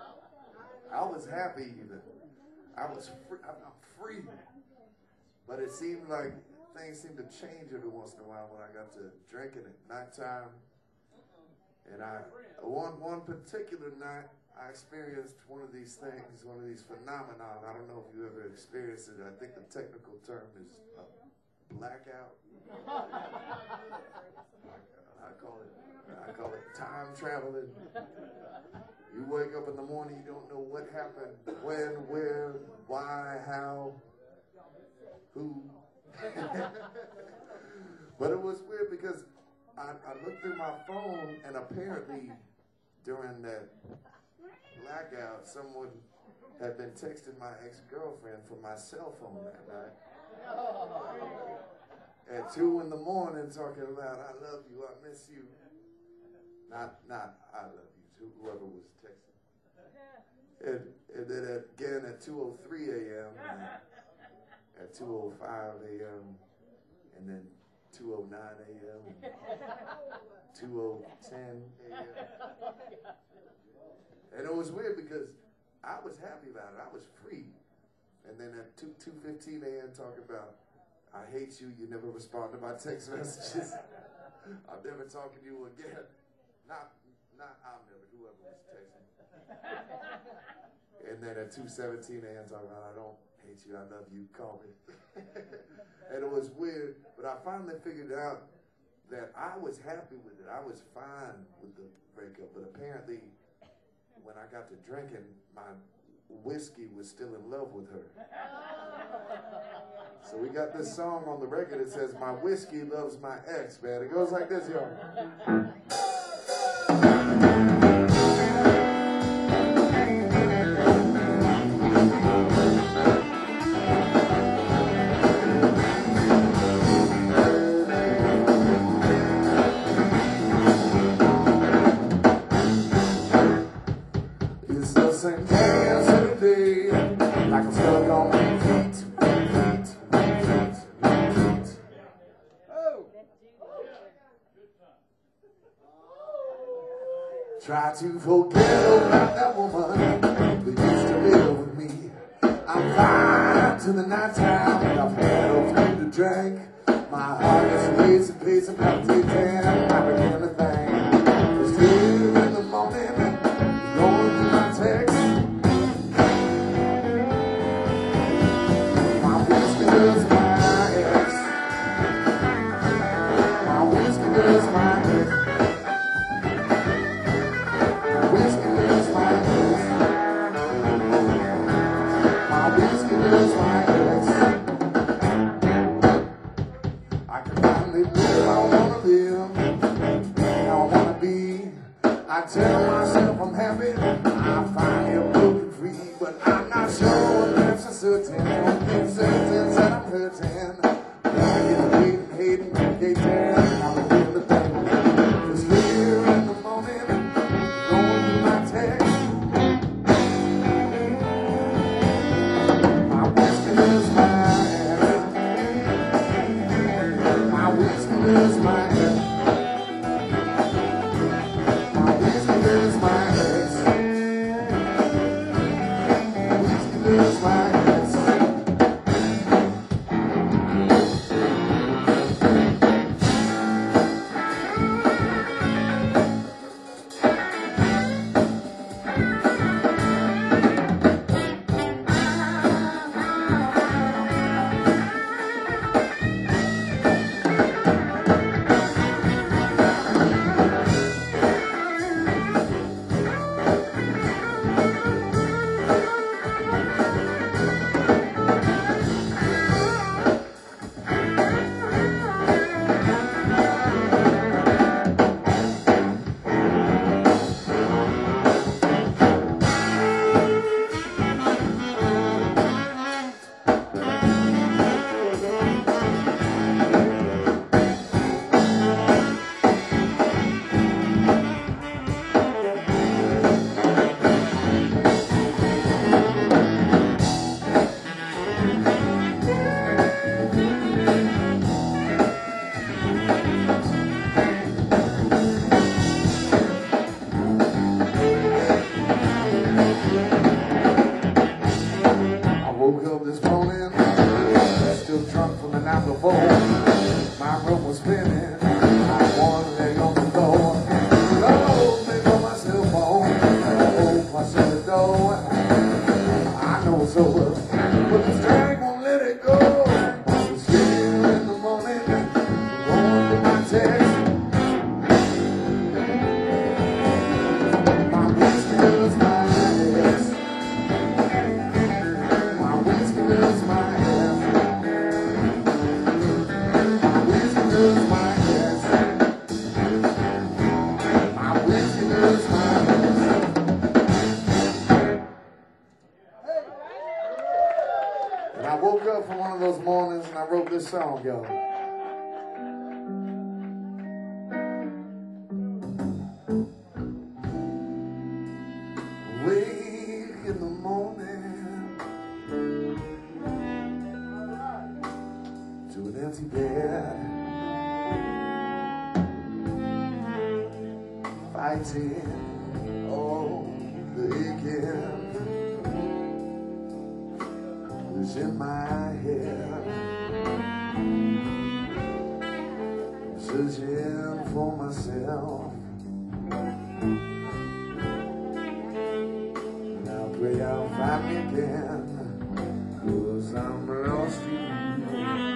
I was happy even. I was free. I'm free. But it seemed like things seemed to change every once in a while when I got to drinking at nighttime. And one particular night, I experienced one of these things, one of these phenomena. I don't know if you ever experienced it. I think the technical term is a blackout. I call it time traveling. You wake up in the morning, you don't know what happened, when, where, why, how, who. But it was weird because I looked through my phone, and apparently during that blackout, someone had been texting my ex-girlfriend from my cell phone that night. At 2 in the morning, talking about, I love you, I miss you. Not I love you, to whoever was texting. And then again at 2:03 a.m., at 2:05 a.m., and then 2:09 a.m., 2:10 a.m. And it was weird because I was happy about it. I was free. And then at 2:15 a.m. talking about, I hate you, you never respond to my text messages. I'm never talking to you again. Not I'm never, whoever was texting. And then at 2:17 a.m. talking about, I don't hate you, I love you, call me. And it was weird, but I finally figured out that I was happy with it. I was fine with the breakup, but apparently when I got to drinking, my whiskey was still in love with her. So we got this song on the record that says, my whiskey loves my ex, man. It goes like this, y'all. Try to forget about that woman that used to live with me. I'm fine to the night time, and I've had a few to drink. My heart is racing, pacing, palpitating. I begin to think it's 2 in the morning, going through my text. My whiskey does my ex. My whiskey does my ex. My whiskey does my ex. My whiskey does my ex. I can finally live how I wanna live, how I wanna be. I tell myself I'm happy, I finally am broken free, but I'm not sure if that's a certain. It's certain that I'm hurting. I get waiting, hating, hating. I'm in the thing. It's clear in the morning, going through my text. My whiskey is mine. My whiskey is mine. My whiskey is my ex. My whiskey is my ex. I woke up this morning, still drunk from the night before. My room was spinning, I wanted to lay on the floor. Oh, pick up my cell phone, oh, I shut the door. I know it's over, but this drag won't let it go. It's 3 in the morning, going through my text. My whiskey does my ex. My whiskey does my ex. My whiskey does my ex. My whiskey does my ex. And I woke up from one of those mornings and I wrote this song, y'all. Wake in the morning to an empty bed, fighting all the aching that's in my head, searching for myself. Now pray I'll find me again, 'cause I'm lost in you.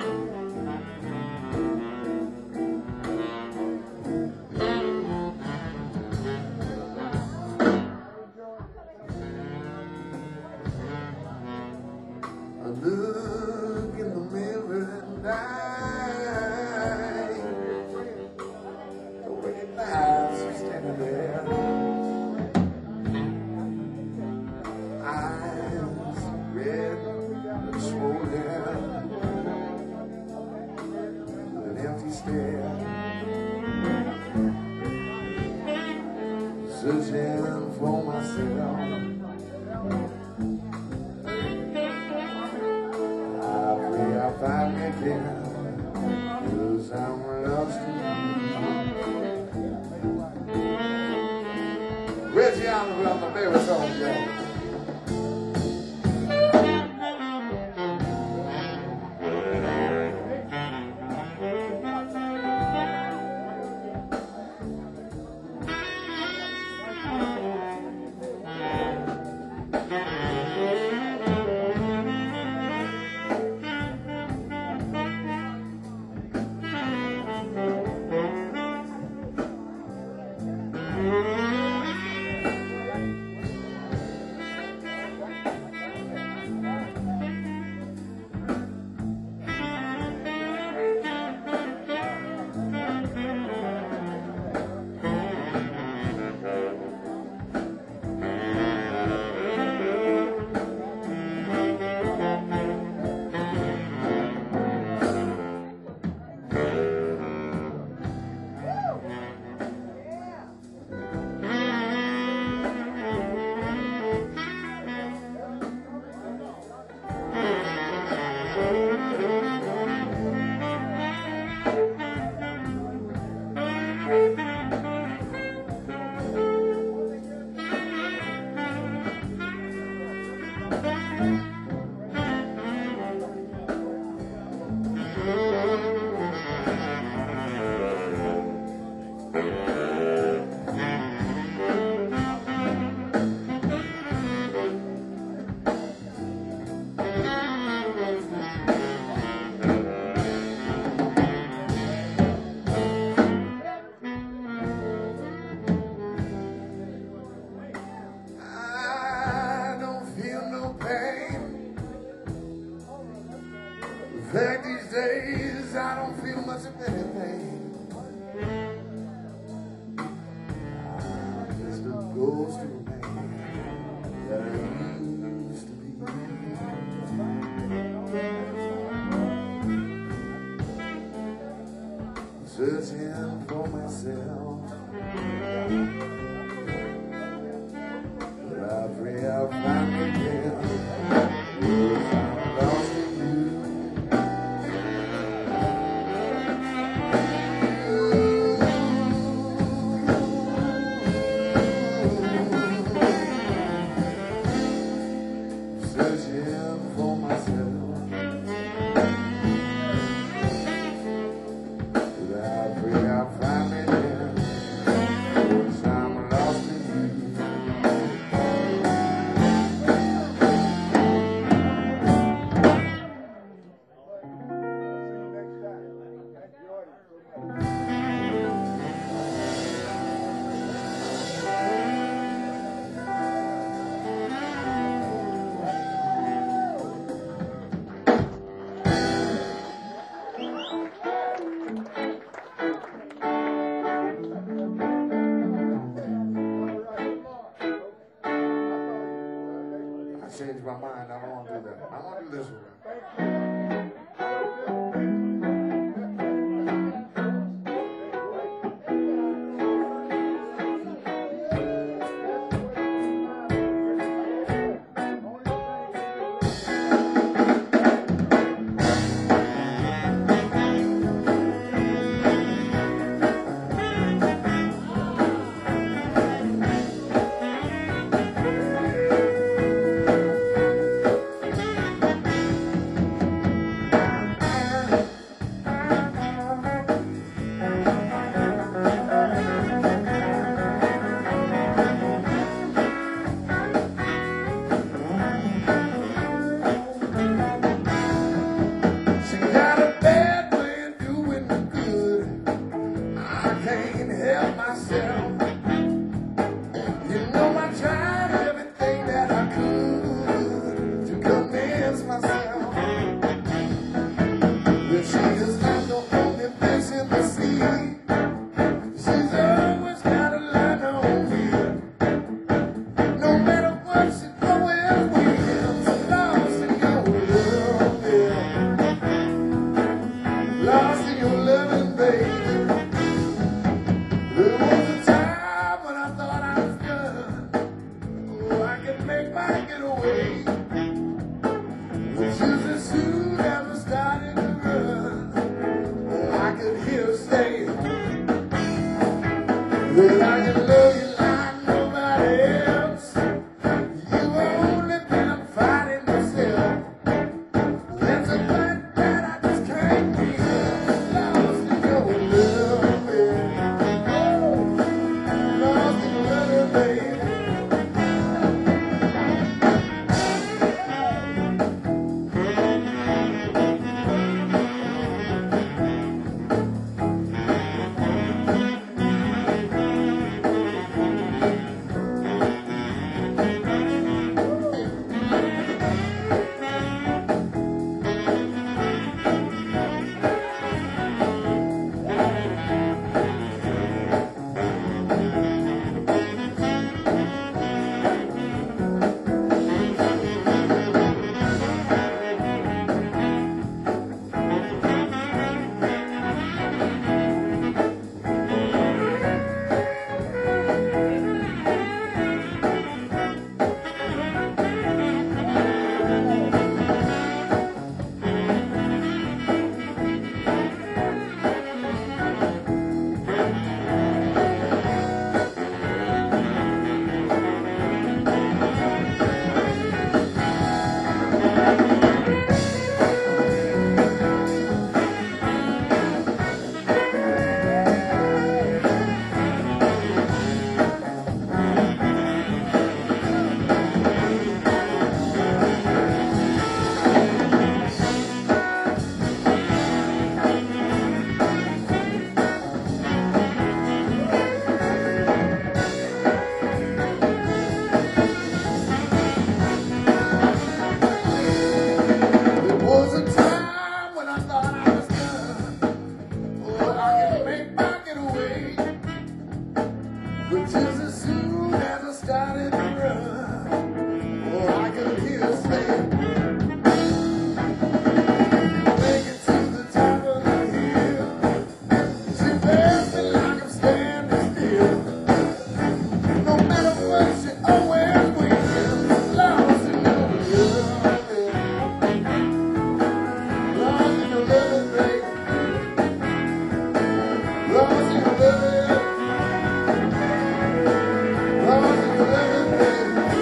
I look in the mirror and I don't recognize you standing there. Eyes red and swollen, with an empty stare, searching for myself. I find me again, 'cause I'm lost in you. Reggie Oliver on the baritone, y'all. In fact, these days I don't feel much of anything. I'm just a ghost of a man that I used to be. Searching for myself, but I pray I'll find me again. I'm lost in you. Searching for myself, but I pray I'll find me again. 'Cause I'm lost in you. I changed my mind. I don't want to do that. I want to do this one. started to run, oh, I could hear her say, make it to the top of the hill. She passed me like I'm standing still. No matter what, she always wins. Lost in the love, lost in the love, baby. Lost in the love, lost in the love, baby.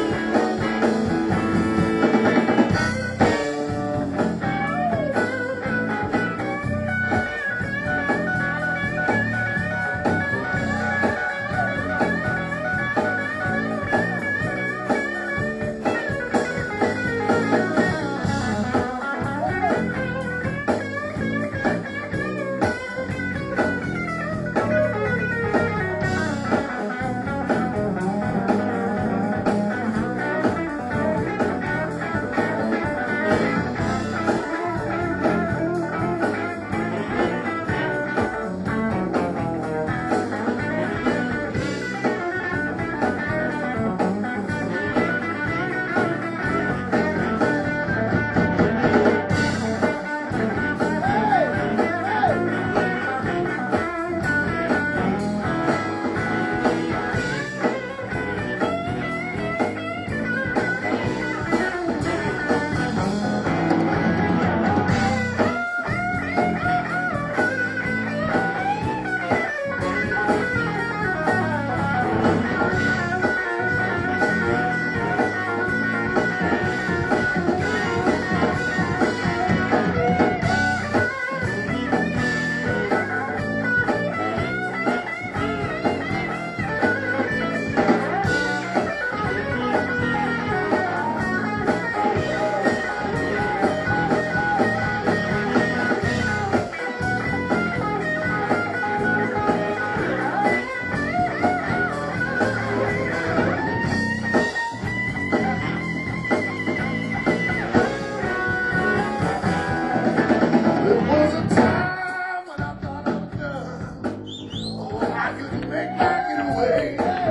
There was a time when I thought I was done. Oh, I couldn't make my getaway.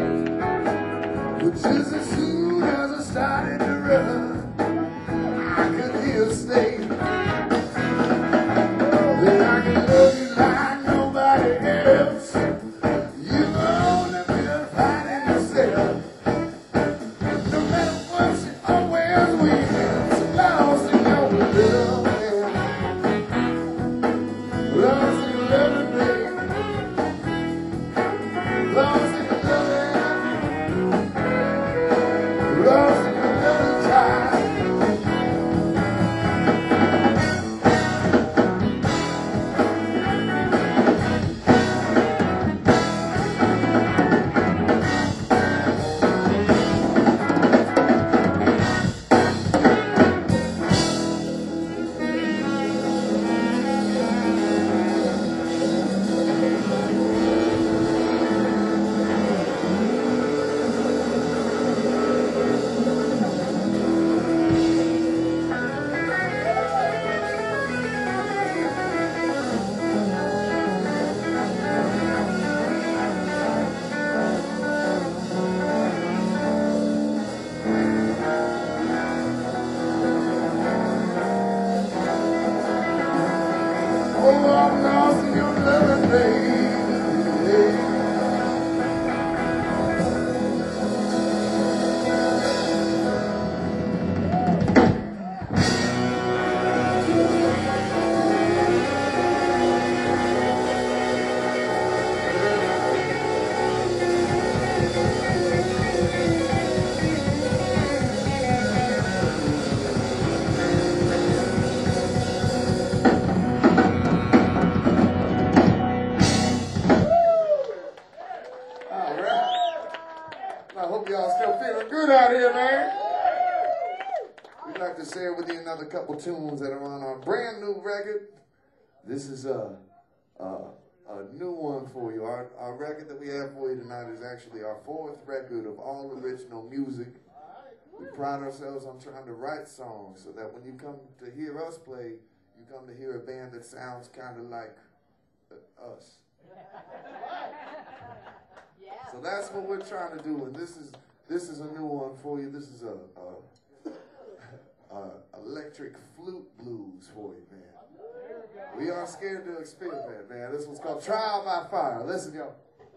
But just as soon as I started to run, I could hear her say, that I can love you like nobody else. You've only been fighting yourself. No matter what, she always wins. Lost in your love, lost in your love, baby. Lost in your love, lost in your love, child. Oh, I'm lost in your love, baby. All right. I hope y'all still feeling good out here, man. We'd like to share with you another couple tunes that are on our brand new record. This is a new one for you. Our record that we have for you tonight is actually our fourth record of all original music. We pride ourselves on trying to write songs so that when you come to hear us play, you come to hear a band that sounds kind of like us. So that's what we're trying to do, and this is This is a new one for you. This is a electric flute blues for you, man. We aren't scared to experiment, man. This one's called Trial by Fire. Listen, y'all.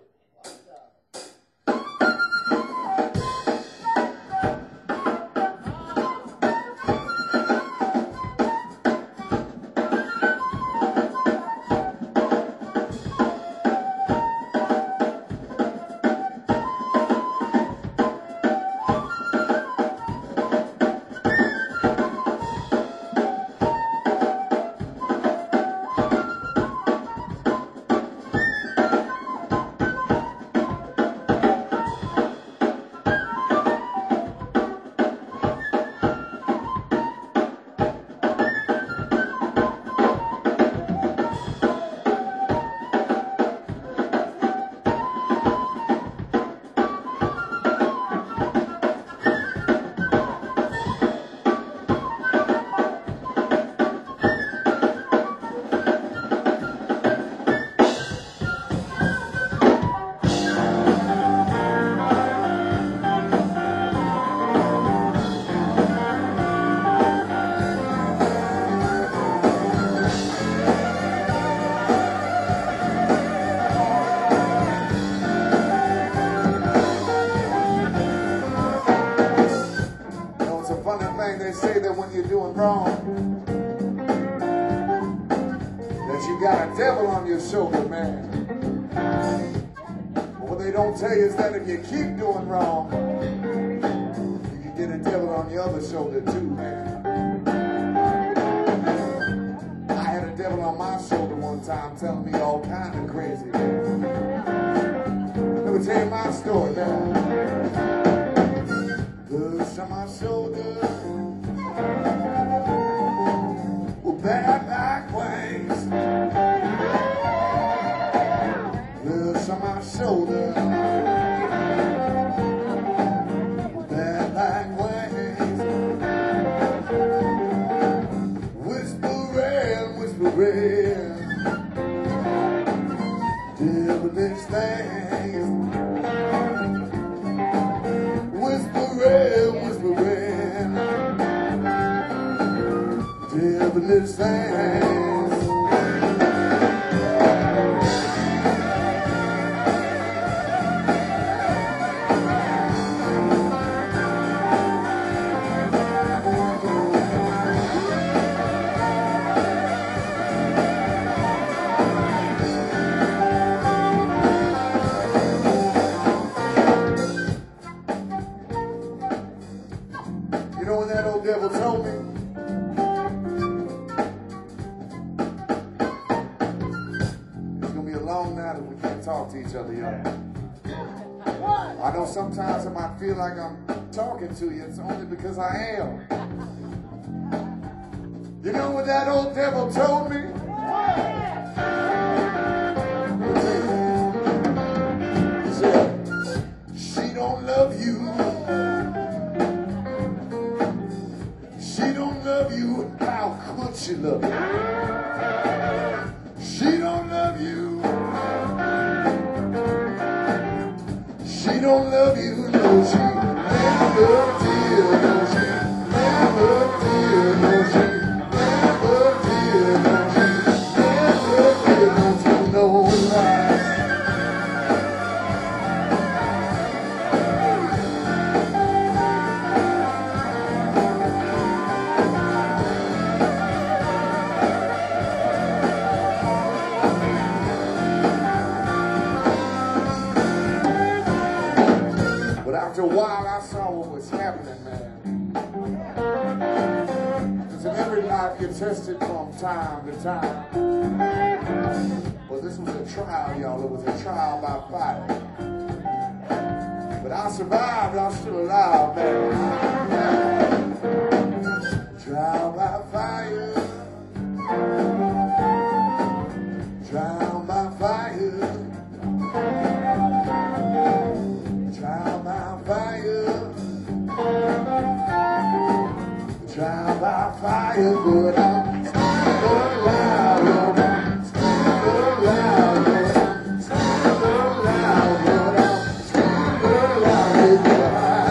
They say that when you're doing wrong, that you got a devil on your shoulder, man. But what they don't tell you is that if you keep doing wrong, you can get a devil on the other shoulder too, man. I had a devil on my shoulder one time telling me all kind of crazy. Let me tell you my story now. Push on my shoulder. Bad back ways, push on my shoulder. Bad back ways, whispering, whispering, devilish things, whispering, whispering, devilish things. You know what that old devil told me? Talk to each other, y'all. I know sometimes I might feel like I'm talking to you. It's only because I am. You know what that old devil told me? He said, she don't love you. She don't love you. How could she love you? She don't love you. She don't love you, no, she never did, no, she never did, no, she never did, no, she never did, don't you know lie. After a while, I saw what was happening, man. Because in every life, you're tested from time to time. Well, this was a trial, y'all. It was a trial by fire. But I survived. I'm still alive, man. Trial by fire. Trial by fire. Trial by fire, trial by fire, but I'm still alive, Lord. I'm still alive, Lord. I'm still alive, Lord. I'm still alive, Lord.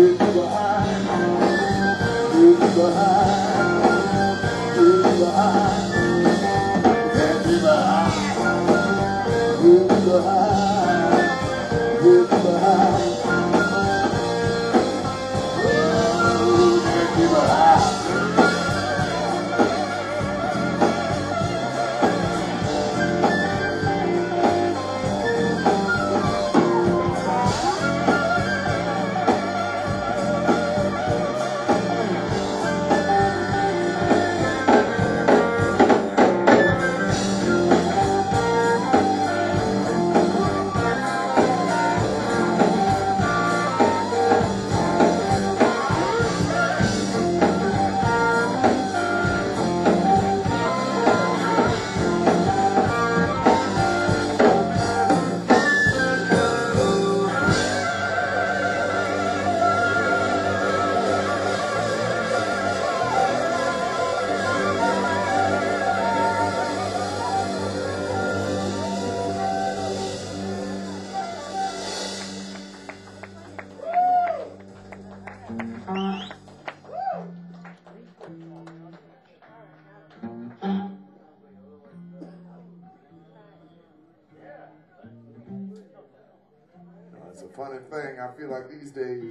It's a funny thing. I feel like these days,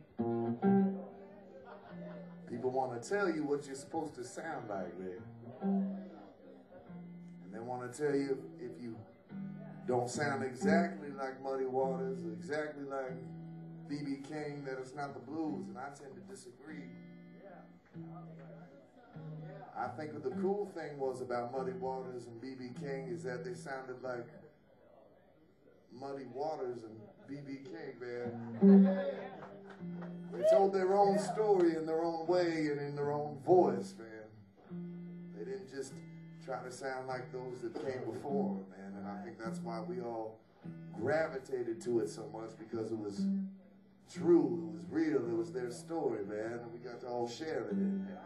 people want to tell you what you're supposed to sound like, man. And they want to tell you if you don't sound exactly like Muddy Waters or exactly like B.B. King, that it's not the blues, and I tend to disagree. I think what the cool thing was about Muddy Waters and B.B. King is that they sounded like Muddy Waters and B.B. King, man. They told their own story in their own way and in their own voice, man. They didn't just try to sound like those that came before them, man. And I think that's why we all gravitated to it so much, because it was true, it was real, it was their story, man, and we got to all share in it.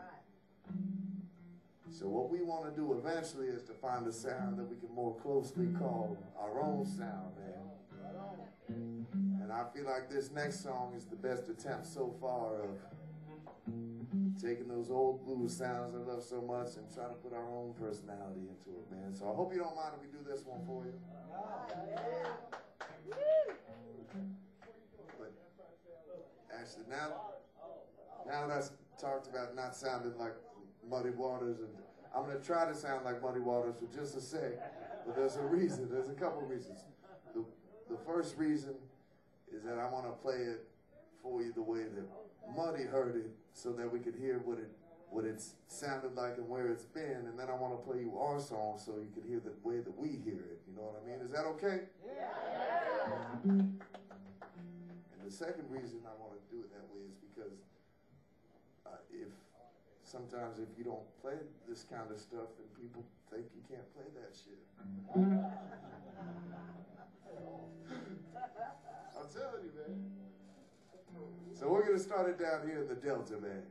So what we want to do eventually is to find a sound that we can more closely call our own sound, man. And I feel like this next song is the best attempt so far of taking those old blues sounds I love so much and trying to put our own personality into it, man. So I hope you don't mind if we do this one for you. But actually, now that I talked about not sounding like Muddy Waters, and I'm going to try to sound like Muddy Waters for just a sec, but there's a reason. There's a couple reasons. The first reason is that I want to play it for you the way that Muddy heard it, so that we could hear what it's sounded like and where it's been, and then I want to play you our song so you can hear the way that we hear it. You know what I mean? Is that okay? Yeah. And the second reason I want to do it that way is because sometimes if you don't play this kind of stuff, then people think you can't play that shit. I'm telling you, man. So we're going to start it down here in the Delta, man.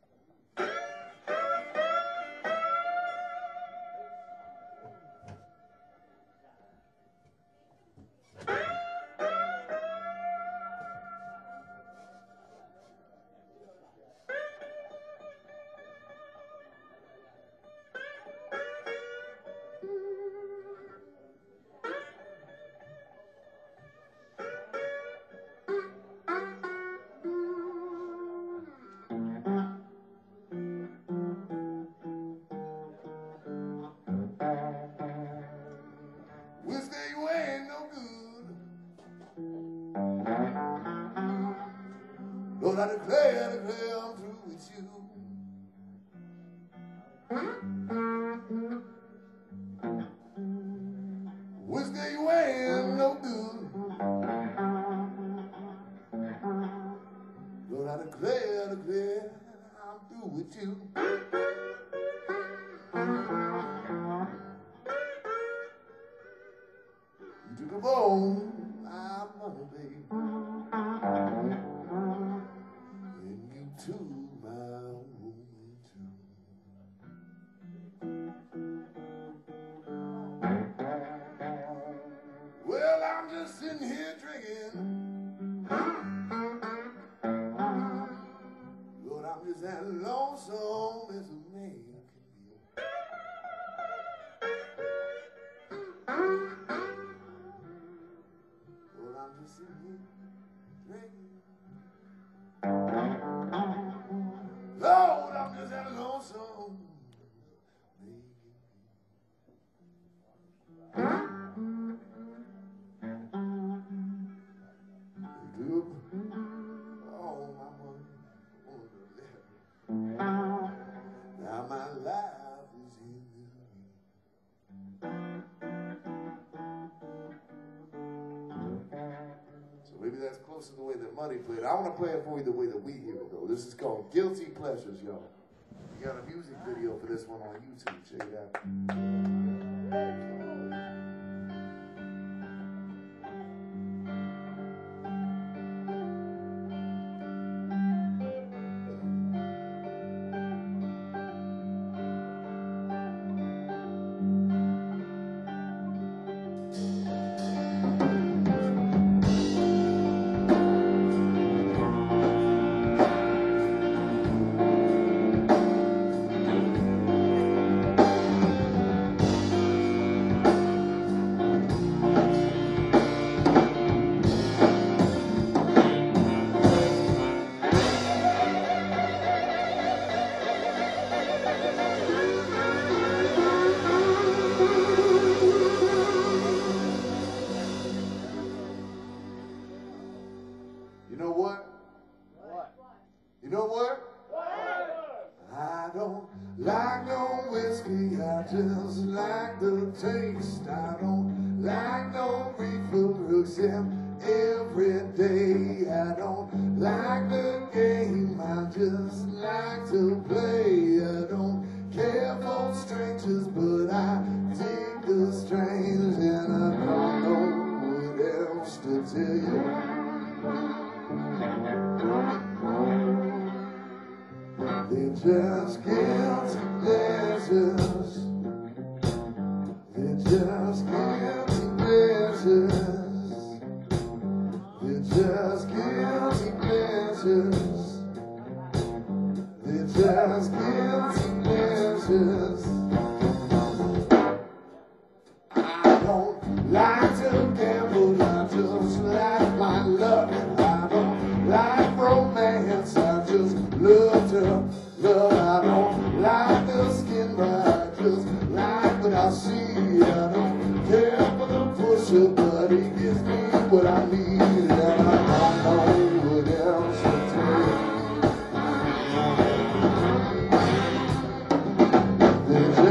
Lord, I declare I'm through with you. Whiskey, you ain't no good. Lord, I declare I'm through with you. You took a bone, I'm gonna be. To my woman too. Well, I'm just sitting here drinking this is the way that Money played. I want to play it for you the way that we hear it, though. This is called Guilty Pleasures, y'all. You got a music video for this one on YouTube. Check it out. You know what? What? You know what? I don't like no whiskey, I just like the taste. I don't like no reefer except every day. I don't like the game, I just like to play. I don't care for strangers, but I dig the strange, and I don't know what else to tell you. They just guilty pleasures. They just guilty pleasures. They just guilty pleasures. They just guilty pleasures. I don't like to gamble, I just like my luck. I don't like romance, I just love to love. I don't like the skin, but I just like what I see. I don't care for the pusher, but he gives me what I need, and I don't know what else to tell you. There's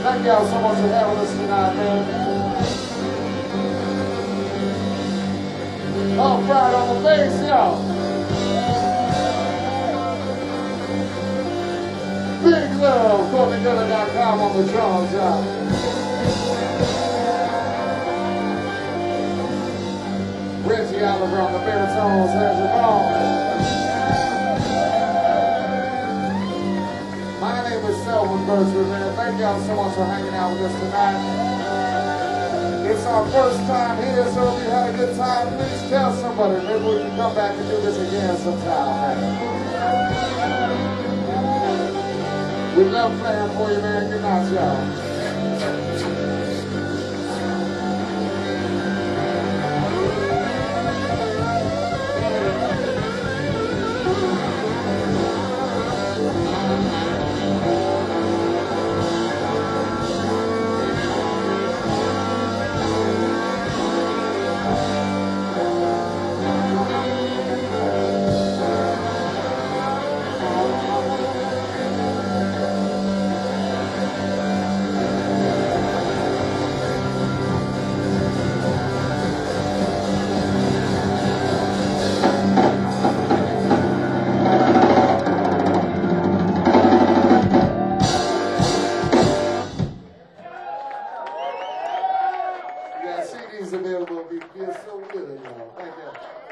Thank y'all so much for having us tonight, man. All right on the bass, y'all. Big love, CourtneyMiller.com on the drums, y'all. Reggie Oliver on the baritones, has it on. My name is Selwyn Bertram, man. Thank y'all so much for hanging out with us tonight. It's our first time here, so if you had a good time, please tell somebody. Maybe we can come back and do this again sometime, man. We love playing for you, man. Good night, y'all. CDs available if you feel so good, y'all. Thank you.